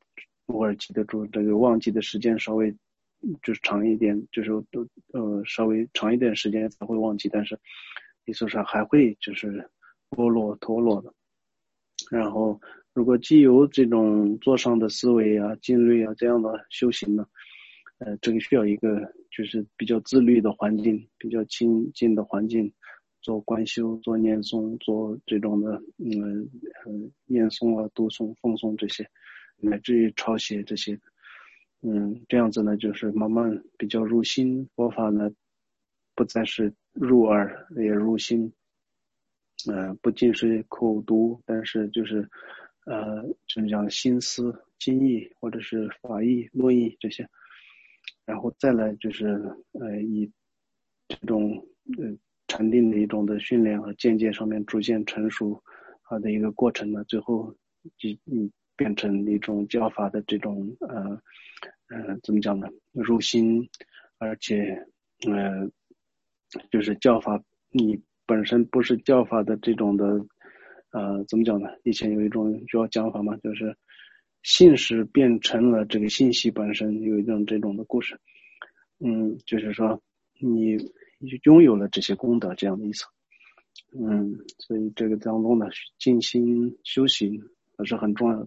偶尔记得住，这个忘记的时间稍微就是长一点，就是稍微长一点时间才会忘记，但是理论上还会就是脱落的。然后如果既有这种座上的思维啊、静虑啊这样的修行呢，这个需要一个就是比较自律的环境，比较清净的环境，做观修、做念诵、做这种的念诵啊、读诵、奉诵这些，乃至于抄写这些，这样子呢，就是慢慢比较入心，佛法呢不再是入耳也入心，不仅是口读，但是就是怎么讲，心思、经义或者是法义、论义这些，然后再来就是以这种禅定的一种的训练和见解上面逐渐成熟的一个过程呢，最后就变成一种教法的这种怎么讲呢？入心，而且就是教法你本身不是教法的这种的怎么讲呢？以前有一种主要讲法嘛，就是信使变成了这个信息本身，有一种这种的故事。就是说你拥有了这些功德这样的意思。所以这个当中呢，静心修行还是很重要的。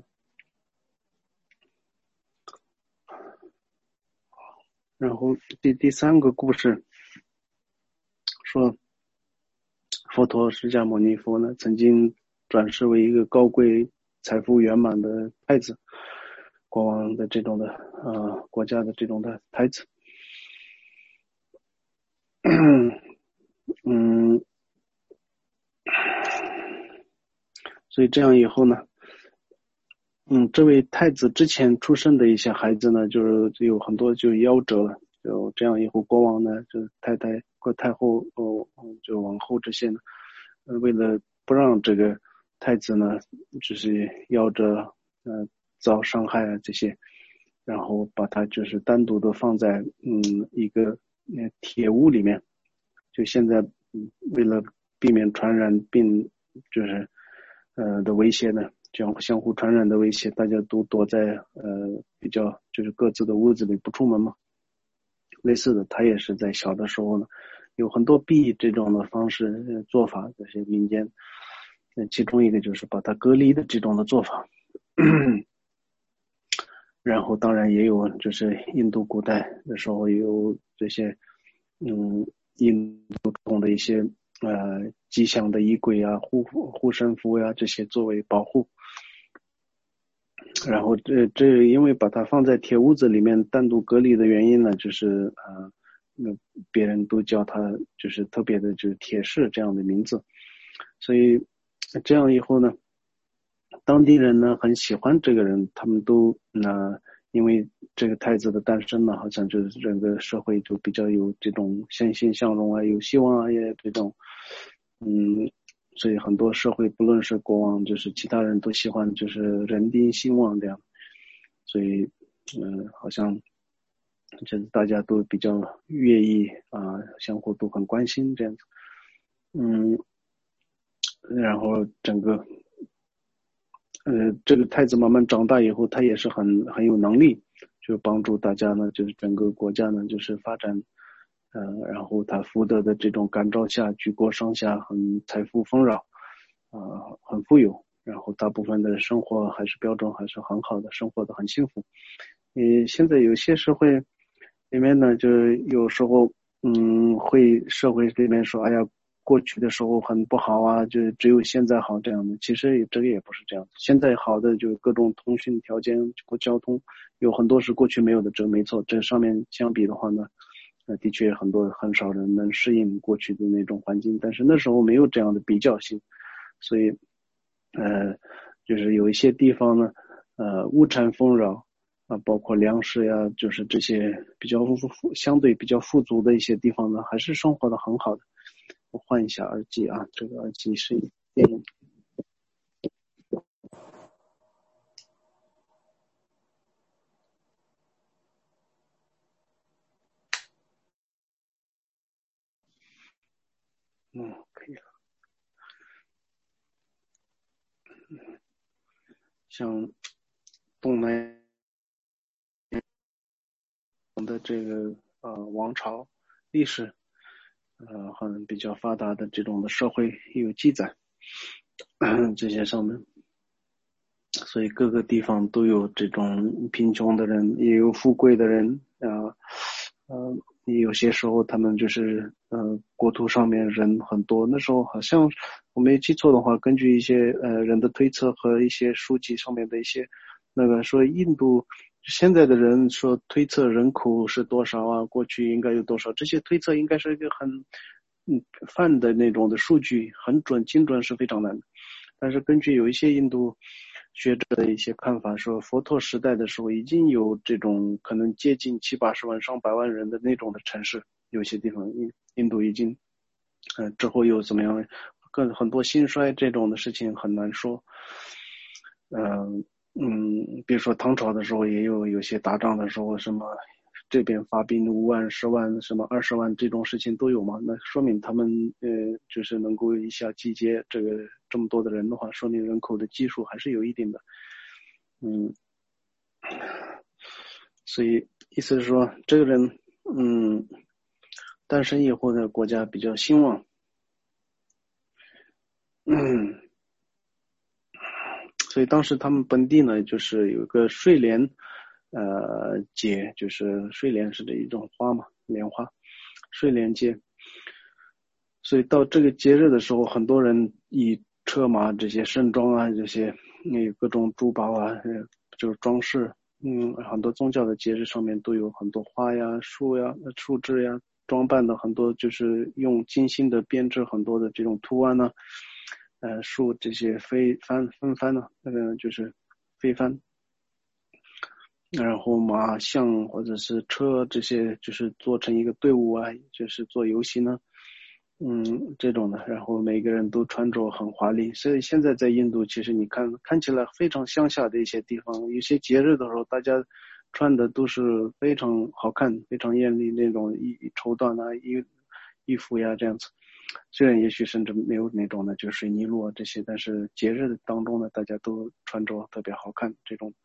然后第三个故事说，佛陀释迦牟尼佛呢，曾经转世为一个高贵、财富圆满的太子，国王的这种的国家的这种的太子。嗯，所以这样以后呢，这位太子之前出生的一些孩子呢，就是有很多就夭折了。就这样以后，国王呢，就太后就王后这些呢，为了不让这个太子呢，就是夭折，遭伤害啊这些，然后把他就是单独的放在一个铁屋里面。就现在为了避免传染病，就是的威胁呢，这样相互传染的威胁，大家都躲在比较就是各自的屋子里不出门嘛。类似的，他也是在小的时候呢，有很多避这种的方式做法，这些民间，其中一个就是把它隔离的这种的做法。然后当然也有就是印度古代的时候有这些印度中的一些吉祥的仪轨啊、护身符呀、这些作为保护。然后因为把它放在铁屋子里面单独隔离的原因呢，就是别人都叫它就是特别的就是铁士这样的名字，所以这样以后呢，当地人呢很喜欢这个人，他们都因为这个太子的诞生呢，好像就是整个社会就比较有这种欣欣向荣啊，有希望啊，也这种所以很多社会不论是国王就是其他人都喜欢就是人丁兴旺这样，所以好像就是大家都比较愿意相互都很关心这样子。然后整个这个太子慢慢长大以后，他也是很有能力，就帮助大家呢，就是整个国家呢，就是发展，然后他福德的这种感召下，举国上下很财富丰饶，很富有，然后大部分的生活还是标准还是很好的，生活的很幸福。现在有些社会里面呢，就有时候社会里面说，哎呀，过去的时候很不好啊，就只有现在好这样的。其实这个也不是这样，现在好的就是各种通讯条件和交通，有很多是过去没有的，这没错。这上面相比的话呢，的确很少人能适应过去的那种环境，但是那时候没有这样的比较性，所以就是有一些地方呢，物产丰饶。包括粮食呀，就是这些相对比较富足的一些地方呢，还是生活的很好的。我换一下耳机啊，这个耳机是电影。可以了。像东南这个王朝历史很比较发达的这种的社会有记载这些上面，所以各个地方都有这种贫穷的人，也有富贵的人有些时候他们就是国土上面人很多，那时候好像我没记错的话，根据一些人的推测和一些书籍上面的一些那个说印度现在的人说推测人口是多少啊，过去应该有多少，这些推测应该是一个很泛的那种的数据，很准精准是非常难的。但是根据有一些印度学者的一些看法，说佛陀时代的时候已经有这种可能接近70-80万上百万人的那种的城市，有些地方印度已经之后又怎么样，很多兴衰这种的事情很难说。比如说唐朝的时候也有些打仗的时候，什么这边发兵5万、10万、什么20万这种事情都有嘛，那说明他们就是能够一下集结这么多的人的话，说明人口的基数还是有一定的。所以意思是说这个人诞生以后的国家比较兴旺。所以当时他们本地呢，就是有个睡莲节，就是睡莲是这一种花嘛，莲花，睡莲节。所以到这个节日的时候，很多人以车马这些盛装啊，这些各种珠宝啊，就是装饰，很多宗教的节日上面都有很多花呀、树呀、树枝呀，装扮的很多就是用精心的编织很多的这种图案呢。树这些纷帆呢，就是飞帆，然后马象或者是车这些就是做成一个队伍啊，就是做游戏呢，这种的，然后每个人都穿着很华丽。所以现在在印度，其实你看起来非常乡下的一些地方，有些节日的时候，大家穿的都是非常好看、非常艳丽那种绸缎啊、衣服呀这样子。虽然也许甚至没有那种的就水泥路啊这些，但是节日当中呢，大家都穿着特别好看，这种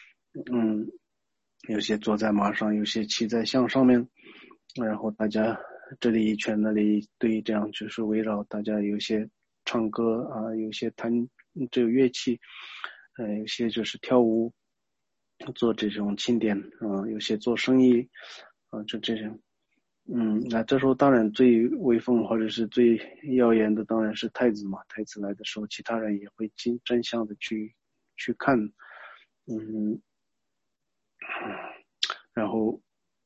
有些坐在马上，有些骑在象上面，然后大家这里一圈那里一堆，这样就是围绕大家，有些唱歌啊，有些弹这个乐器，有些就是跳舞，做这种庆典啊，有些做生意啊，就这种。那这时候当然最威风或者是最耀眼的当然是太子嘛，太子来的时候，其他人也会争相的去看，然后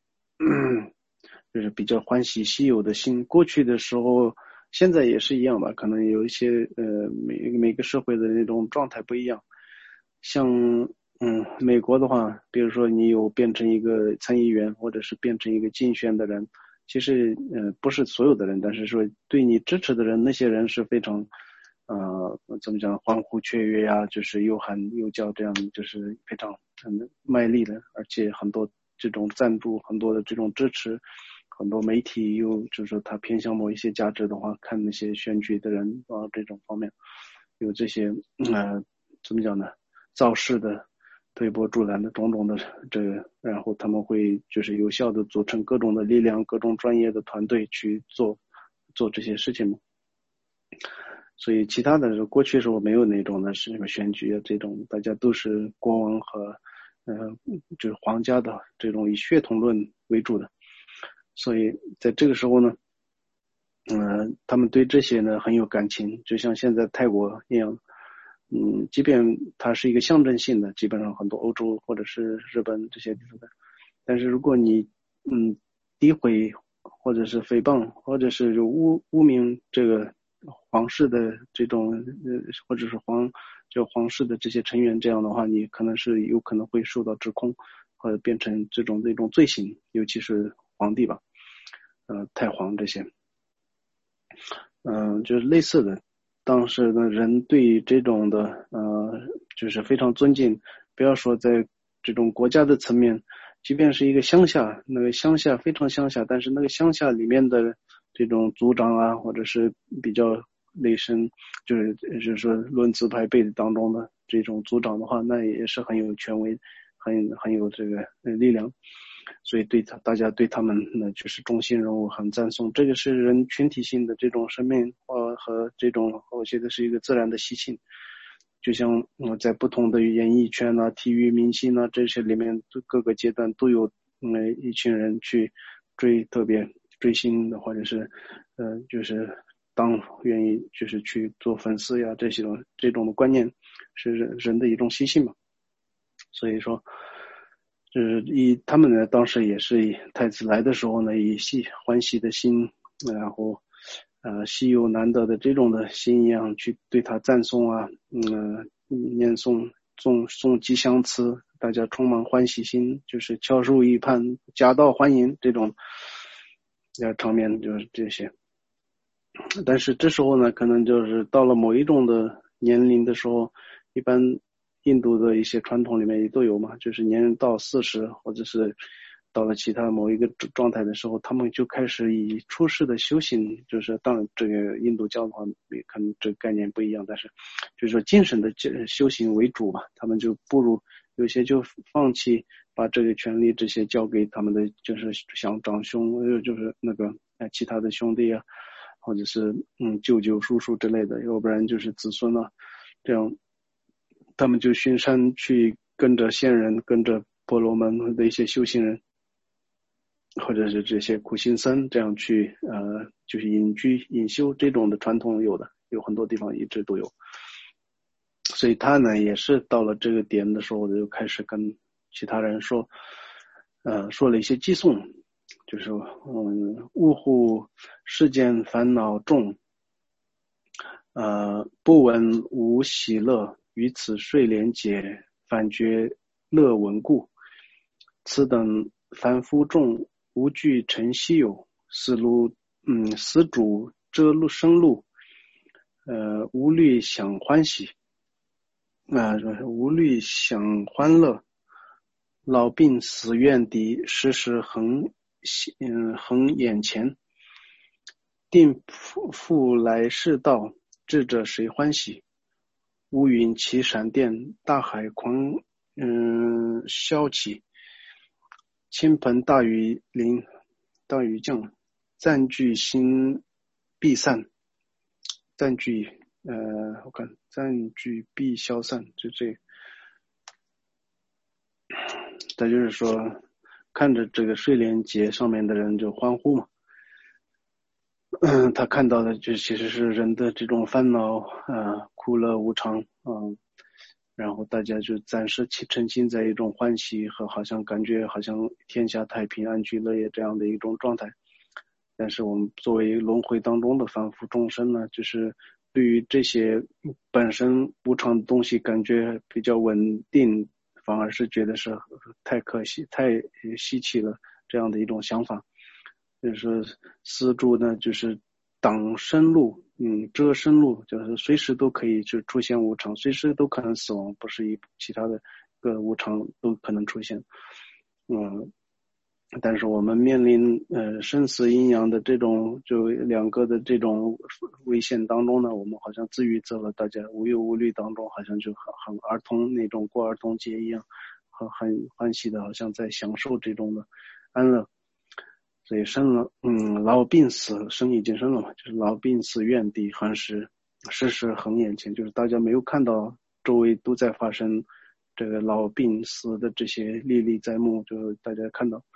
就是比较欢喜稀有的心。过去的时候，现在也是一样吧，可能有一些每个社会的那种状态不一样。像美国的话，比如说你有变成一个参议员，或者是变成一个竞选的人，其实不是所有的人，但是说对你支持的人，那些人是非常怎么讲，欢呼雀跃呀，就是又喊又叫，这样就是非常卖力的，而且很多这种赞助，很多的这种支持，很多媒体又就是说他偏向某一些价值的话，看那些选举的人啊这种方面有这些怎么讲呢，造势的推波助澜的种种的这个，然后他们会就是有效的组成各种的力量，各种专业的团队去做这些事情。所以其他的过去时候没有那种的是什么选举啊，这种大家都是国王和就是皇家的这种以血统论为主的，所以在这个时候呢他们对这些呢很有感情，就像现在泰国一样，即便它是一个象征性的，基本上很多欧洲或者是日本这些地方的，但是如果你诋毁或者是诽谤或者是污名这个皇室的这种或者是皇室的这些成员，这样的话你可能是有可能会受到指控或者变成这种罪行，尤其是皇帝吧，太皇这些就是类似的，当时的人对这种的就是非常尊敬，不要说在这种国家的层面，即便是一个乡下，那个乡下非常乡下，但是那个乡下里面的这种族长啊，或者是比较类身，就是说论资排辈当中的这种族长的话，那也是很有权威，很有这个力量。 所以大家对他们呢就是中心人物很赞颂。这个是人群体性的这种生命和这种我觉得是一个自然的习性。就像在不同的演艺圈啊、体育明星啊这些里面，各个阶段都有一群人去特别追星的，或者是就是愿意就是去做粉丝呀，这种的观念是人的一种习性嘛。所以说就是他们呢当时也是以太子来的时候呢，以欢喜的心，然后稀有难得的这种的心一样去对他赞颂啊，念诵吉祥词，大家充满欢喜心，就是翘首以盼，夹道欢迎这种场面，就是这些。但是这时候呢，可能就是到了某一种的年龄的时候，一般印度的一些传统里面也都有嘛，就是年到40或者是到了其他某一个状态的时候，他们就开始以出世的修行，就是当然这个印度教的话可能这个概念不一样，但是就是说精神的修行为主吧，他们就步入，有些就放弃把这个权利这些交给他们的就是像长兄，就是那个其他的兄弟啊，或者是舅舅叔叔之类的，要不然就是子孙啊，这样他们就巡山去跟着仙人，跟着婆罗门的一些修行人，或者是这些苦行僧，这样去就是隐居隐修，这种的传统有很多地方一直都有。所以他呢也是到了这个点的时候就开始跟其他人说了一些寄颂，就是呜呼世间烦恼重，不闻无喜乐，于此睡莲解，反觉乐闻故。此等凡夫众，无惧尘稀有，死主遮生路，无虑享欢喜，无虑享欢乐，老病死怨敌，时时恒眼前，定复来世道，智者谁欢喜？乌云齐闪电，大海狂霄起，倾盆大雨降，暂具心必散，我看暂具必消散，他就是说看着这个睡莲节上面的人就欢呼嘛。他看到的就其实是人的这种烦恼苦乐无常然后大家就暂时沉浸在一种欢喜和感觉好像天下太平安居乐业这样的一种状态。但是我们作为轮回当中的凡夫众生呢，就是对于这些本身无常的东西感觉比较稳定，反而是觉得是太可惜太稀奇了这样的一种想法。就是死主呢就是挡生路遮生路，就是随时都可以就出现无常，随时都可能死亡，不是其他的无常都可能出现。但是我们面临生死阴阳的这种就两个的这种危险当中呢，我们好像自娱自乐，大家无忧无虑当中好像就很儿童那种过儿童节一样，很欢喜的好像在享受这种的安乐。所以老病死生已经生了嘛，就是老病死怨敌时时恒眼前，就是大家没有看到周围都在发生这个老病死的这些历历在目，就大家看到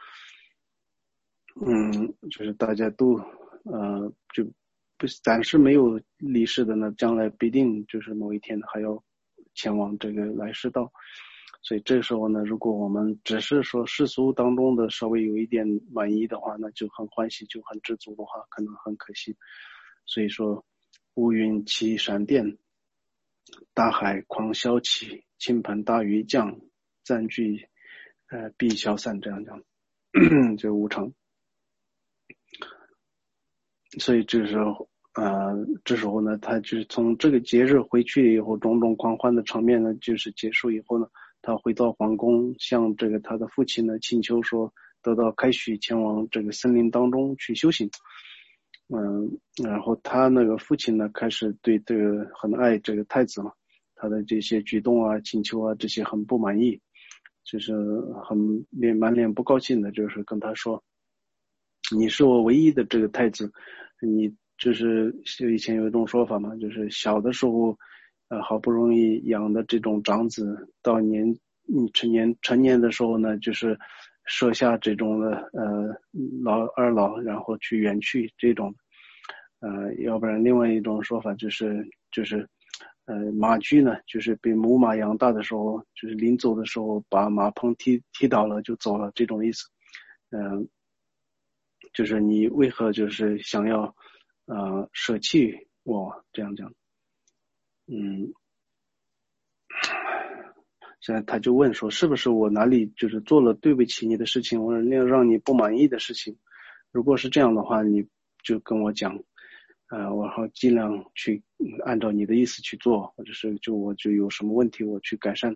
就是大家都就不暂时没有离世的呢，将来必定就是某一天还要前往这个来世道。所以这时候呢，如果我们只是说世俗当中的稍微有一点满意的话，那就很欢喜，就很知足的话，可能很可惜。所以说乌云齐闪电，大海狂霄起，倾盆大雨降，暂具必消散，这样讲就无常。所以这时候呢，他就是从这个节日回去以后，种种狂欢的场面呢，就是结束以后呢，他回到皇宫，向这个他的父亲呢请求说，得到开许，前往这个森林当中去修行。然后他那个父亲呢，开始对这个很爱这个太子嘛，他的这些举动啊、请求啊这些很不满意， 就是满脸不高兴的，就是跟他说，你是我唯一的这个太子，你就是以前有一种说法嘛，就是小的时候，好不容易养的这种长子，到成年的时候呢，就是设下这种的二老，然后去远去这种，要不然另外一种说法就是马驹呢，就是被母马养大的时候，就是临走的时候把马棚踢倒了就走了这种意思，就是你为何就是想要舍弃我这样讲，现在他就问说是不是我哪里就是做了对不起你的事情，或者让你不满意的事情，如果是这样的话你就跟我讲，我好尽量去按照你的意思去做，或者是我就有什么问题我去改善，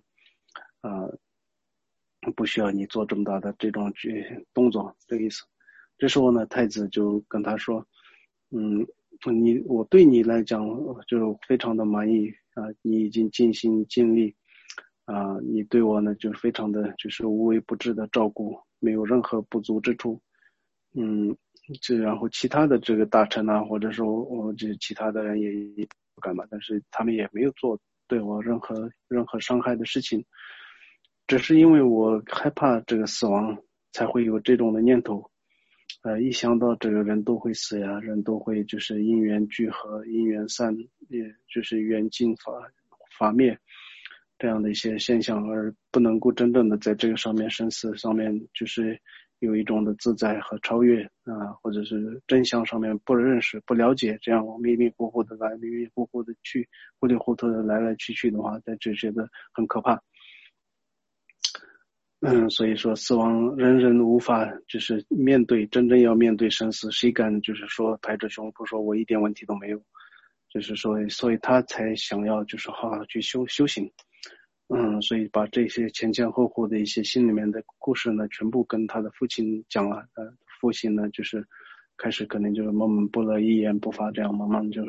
不需要你做这么大的这种动作，这个意思。这时候呢，太子就跟他说，我对你来讲就非常的满意你已经尽心尽力你对我呢就非常的就是无微不至的照顾，没有任何不足之处。然后其他的这个大臣啊，或者说我这其他的人也不敢嘛，但是他们也没有做对我任何伤害的事情，只是因为我害怕这个死亡，才会有这种的念头。一想到这个人都会死呀，人都会就是因缘聚合，因缘散，也就是缘尽法灭这样的一些现象，而不能够真正的在这个上面生死上面就是有一种的自在和超越或者是真相上面不认识不了解，这样迷迷糊糊的来，迷迷糊糊的去，糊里糊涂的来来去去的话，就觉得很可怕。所以说死亡人人无法就是真正要面对生死，谁敢就是说拍着胸脯说我一点问题都没有，就是说所以他才想要就是好好去修行。所以把这些前前后后的一些心里面的故事呢，全部跟他的父亲讲了。父亲呢，就是开始可能就是闷闷不乐，一言不发，这样慢慢就是，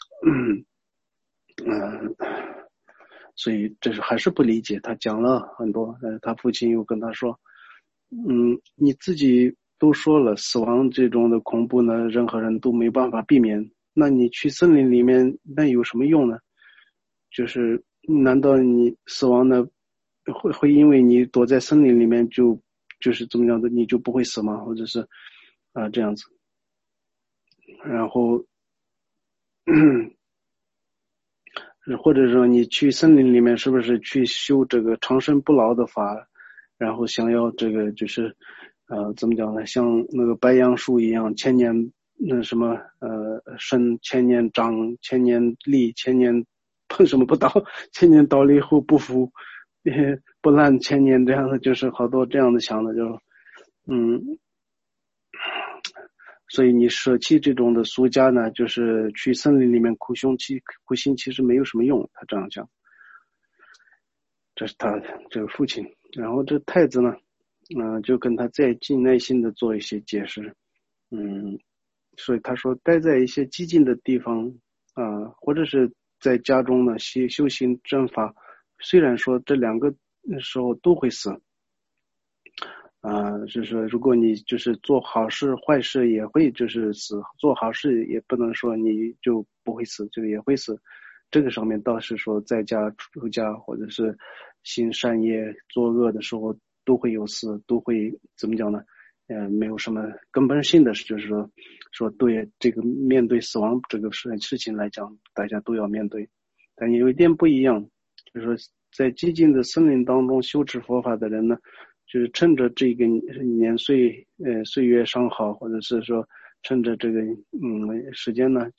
所以这是还是不理解。他讲了很多，他父亲又跟他说，你自己都说了，死亡这种的恐怖呢，任何人都没办法避免。那你去森林里面，那有什么用呢？就是难道你死亡呢，会因为你躲在森林里面就是怎么样的，你就不会死吗？或者是这样子？然后或者说你去森林里面是不是去修这个长生不老的法，然后想要这个就是怎么讲呢，像那个白杨树一样千年那什么生千年长千年立千年什么不倒千年倒了以后不腐不烂千年，这样的就是好多这样的想的，就所以你舍弃这种的俗家呢，就是去森林里面苦行其实没有什么用，他这样讲。这是他这个父亲，然后这太子呢，就跟他再尽耐心的做一些解释，所以他说待在一些寂静的地方或者是在家中呢修行正法，虽然说这两个时候都会死，就是说如果你就是做好事坏事也会就是死，做好事也不能说你就不会死，这个也会死。这个上面倒是说在家出家或者是行善业作恶的时候都会有死，都会怎么讲呢？没有什么根本性的，就是说对这个面对死亡这个事情来讲，大家都要面对。但有一点不一样，就是说在寂静的森林当中修持佛法的人呢，就是趁着这个岁月尚好，或者是说趁着这个时间呢，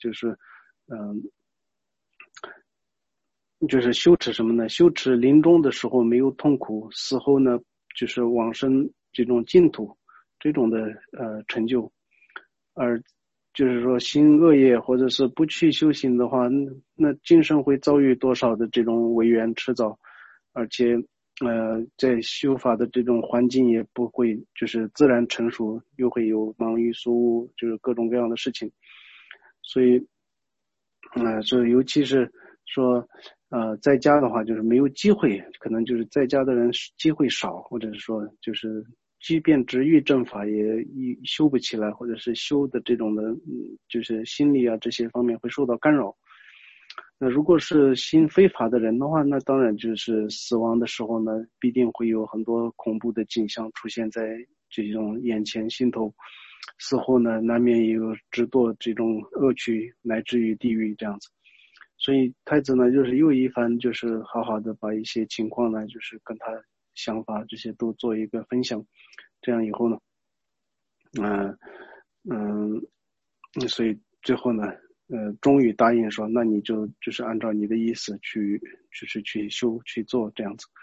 就是修持什么呢？修持临终的时候没有痛苦，死后呢就是往生这种净土这种的成就，而就是说行恶业或者是不去修行的话，那今生会遭遇多少的这种违缘迟早，而且在修法的这种环境也不会就是自然成熟，又会有忙于俗务，就是各种各样的事情，所以所以尤其是说在家的话就是没有机会，可能就是在家的人机会少，或者是说就是即便执欲正法也修不起来，或者是修的这种的，就是心理啊这些方面会受到干扰。那如果是心非法的人的话，那当然就是死亡的时候呢，必定会有很多恐怖的景象出现在这种眼前心头，死后呢难免也有直堕这种恶趣乃至于地狱这样子。所以太子呢就是又一番就是好好的把一些情况呢就是跟他想法这些都做一个分享，这样以后呢所以最后呢终于答应说那你就是按照你的意思就是去修去做这样子。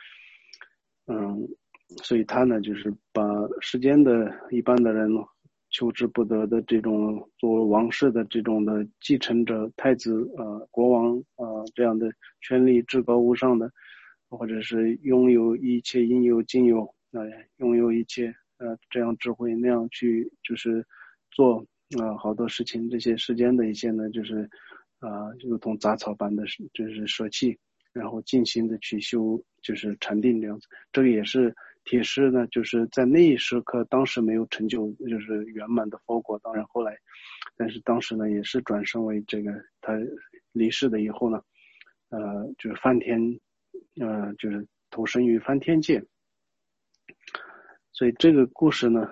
所以他呢就是把世间的一般的人求之不得的这种作为王室的这种的继承者太子国王这样的权力至高无上的，或者是拥有一切应有尽有拥有一切这样智慧那样去就是做好多事情，这些世间的一些呢就是如同杂草般的就是舍弃，然后尽心的去修就是禅定这样子。这个也是铁师呢就是在那一时刻当时没有成就就是圆满的佛果，当然后来但是当时呢也是转生为这个他离世的以后呢就是梵天就是投身于梵天界。所以这个故事呢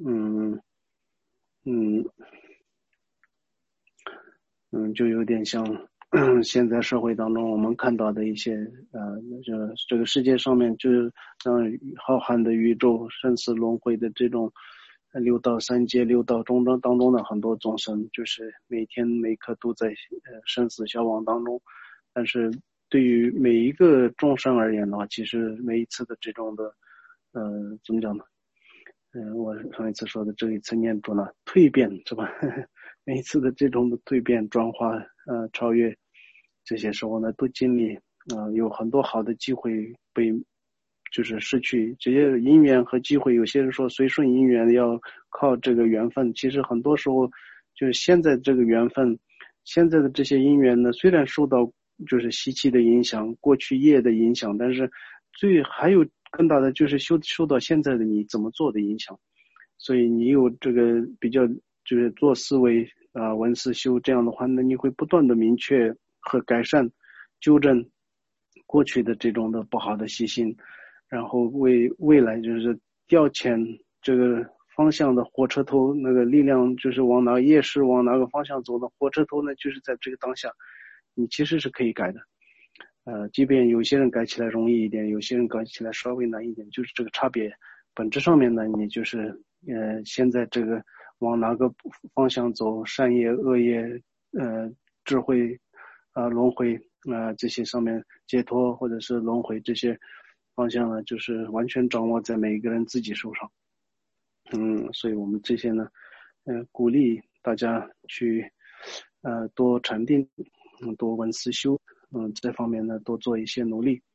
就有点像现在社会当中我们看到的一些这个世界上面就是浩瀚的宇宙生死轮回的这种六道三界六道中当中的很多众生，就是每天每刻都在生死消亡当中。但是对于每一个众生而言的话，其实每一次的这种的怎么讲呢我上一次说的这一次念住呢蜕变是吧每一次的这种的蜕变转化超越，这些时候呢都经历有很多好的机会被就是失去，这些因缘和机会，有些人说随顺因缘要靠这个缘分，其实很多时候就是现在这个缘分，现在的这些因缘呢虽然受到就是习气的影响，过去业的影响，但是还有更大的就是受到现在的你怎么做的影响。所以你有这个比较就是做思维闻思修这样的话，那你会不断的明确和改善纠正过去的这种的不好的习性，然后为未来就是调遣这个方向的火车头那个力量，就是往哪个夜市往哪个方向走的火车头呢，就是在这个当下你其实是可以改的。即便有些人改起来容易一点，有些人改起来稍微难一点，就是这个差别本质上面呢，你就是现在这个往哪个方向走，善业恶业智慧轮回这些上面解脱或者是轮回这些方向呢，就是完全掌握在每一个人自己手上。所以我们这些呢鼓励大家去多禅定多闻思修这方面呢多做一些努力。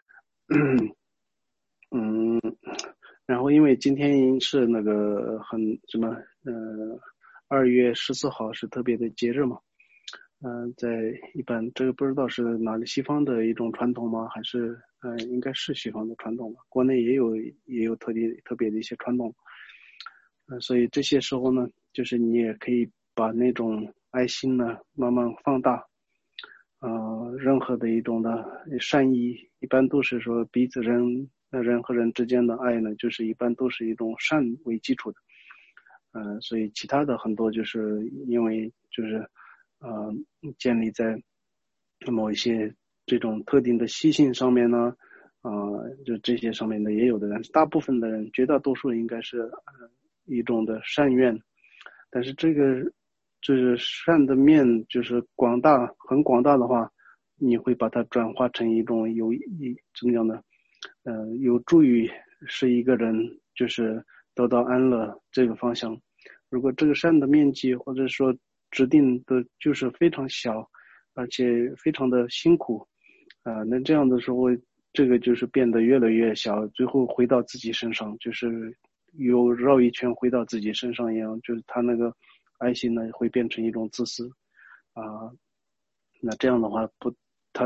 然后因为今天是那个很什么2月14号是特别的节日嘛，在一般这个不知道是哪里西方的一种传统吗？还是应该是西方的传统吧？国内也有特别的一些传统。所以这些时候呢，就是你也可以把那种爱心呢慢慢放大。任何的一种的善意，一般都是说彼此人和人之间的爱呢，就是一般都是一种善为基础的。所以其他的很多就是因为就是建立在某一些这种特定的习性上面呢，就这些上面的也有的人，大部分的人，绝大多数应该是一种的善愿，但是这个就是善的面就是很广大的话，你会把它转化成一种怎么讲呢？有助于使一个人就是得到安乐这个方向。如果这个善的面积或者说指定的就是非常小，而且非常的辛苦那这样的时候，这个就是变得越来越小，最后回到自己身上，就是有绕一圈回到自己身上一样，就是他那个爱心呢会变成一种自私那这样的话他的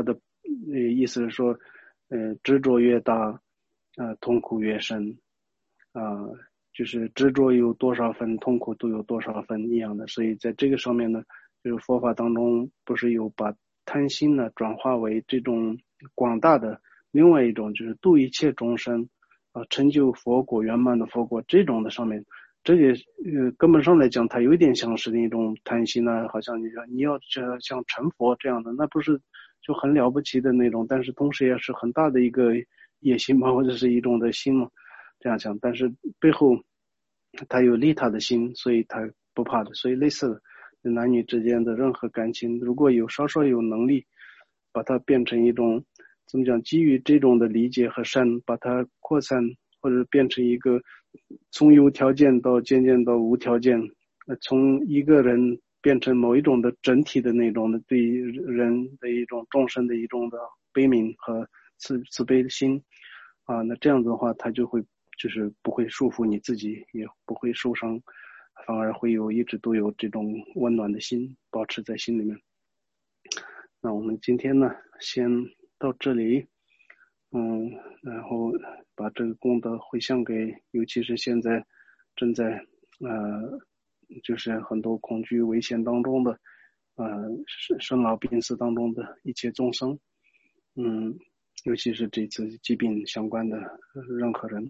意思是说，执着越大，痛苦越深，就是执着有多少分，痛苦都有多少分一样的。所以在这个上面呢，就是佛法当中不是有把贪心呢转化为这种广大的另外一种，就是度一切众生，成就佛果圆满的佛果这种的上面。这个根本上来讲，它有一点像是那种贪心呢，好像你要像成佛这样的，那不是就很了不起的那种，但是同时也是很大的一个野心嘛，或者是一种的心嘛，这样想。但是背后他有利他的心，所以他不怕的。所以类似的男女之间的任何感情，如果稍稍有能力把它变成一种怎么讲，基于这种的理解和善，把它扩散或者变成一个从有条件到渐渐到无条件，从一个人变成某一种的整体的那种的对人的一种众生的一种的悲悯和慈悲的心那这样子的话，他就会就是不会束缚你自己，也不会受伤，反而会一直都有这种温暖的心保持在心里面。那我们今天呢，先到这里，然后把这个功德回向给，尤其是现在正在就是很多恐惧危险当中的，生老病死当中的一切众生，尤其是这次疾病相关的任何人，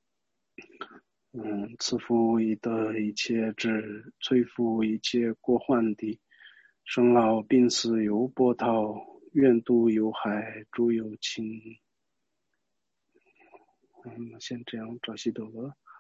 赐福以得一切智，摧伏一切过患的，生老病死有波涛，愿度有海诸有情。先这样，扎西德勒。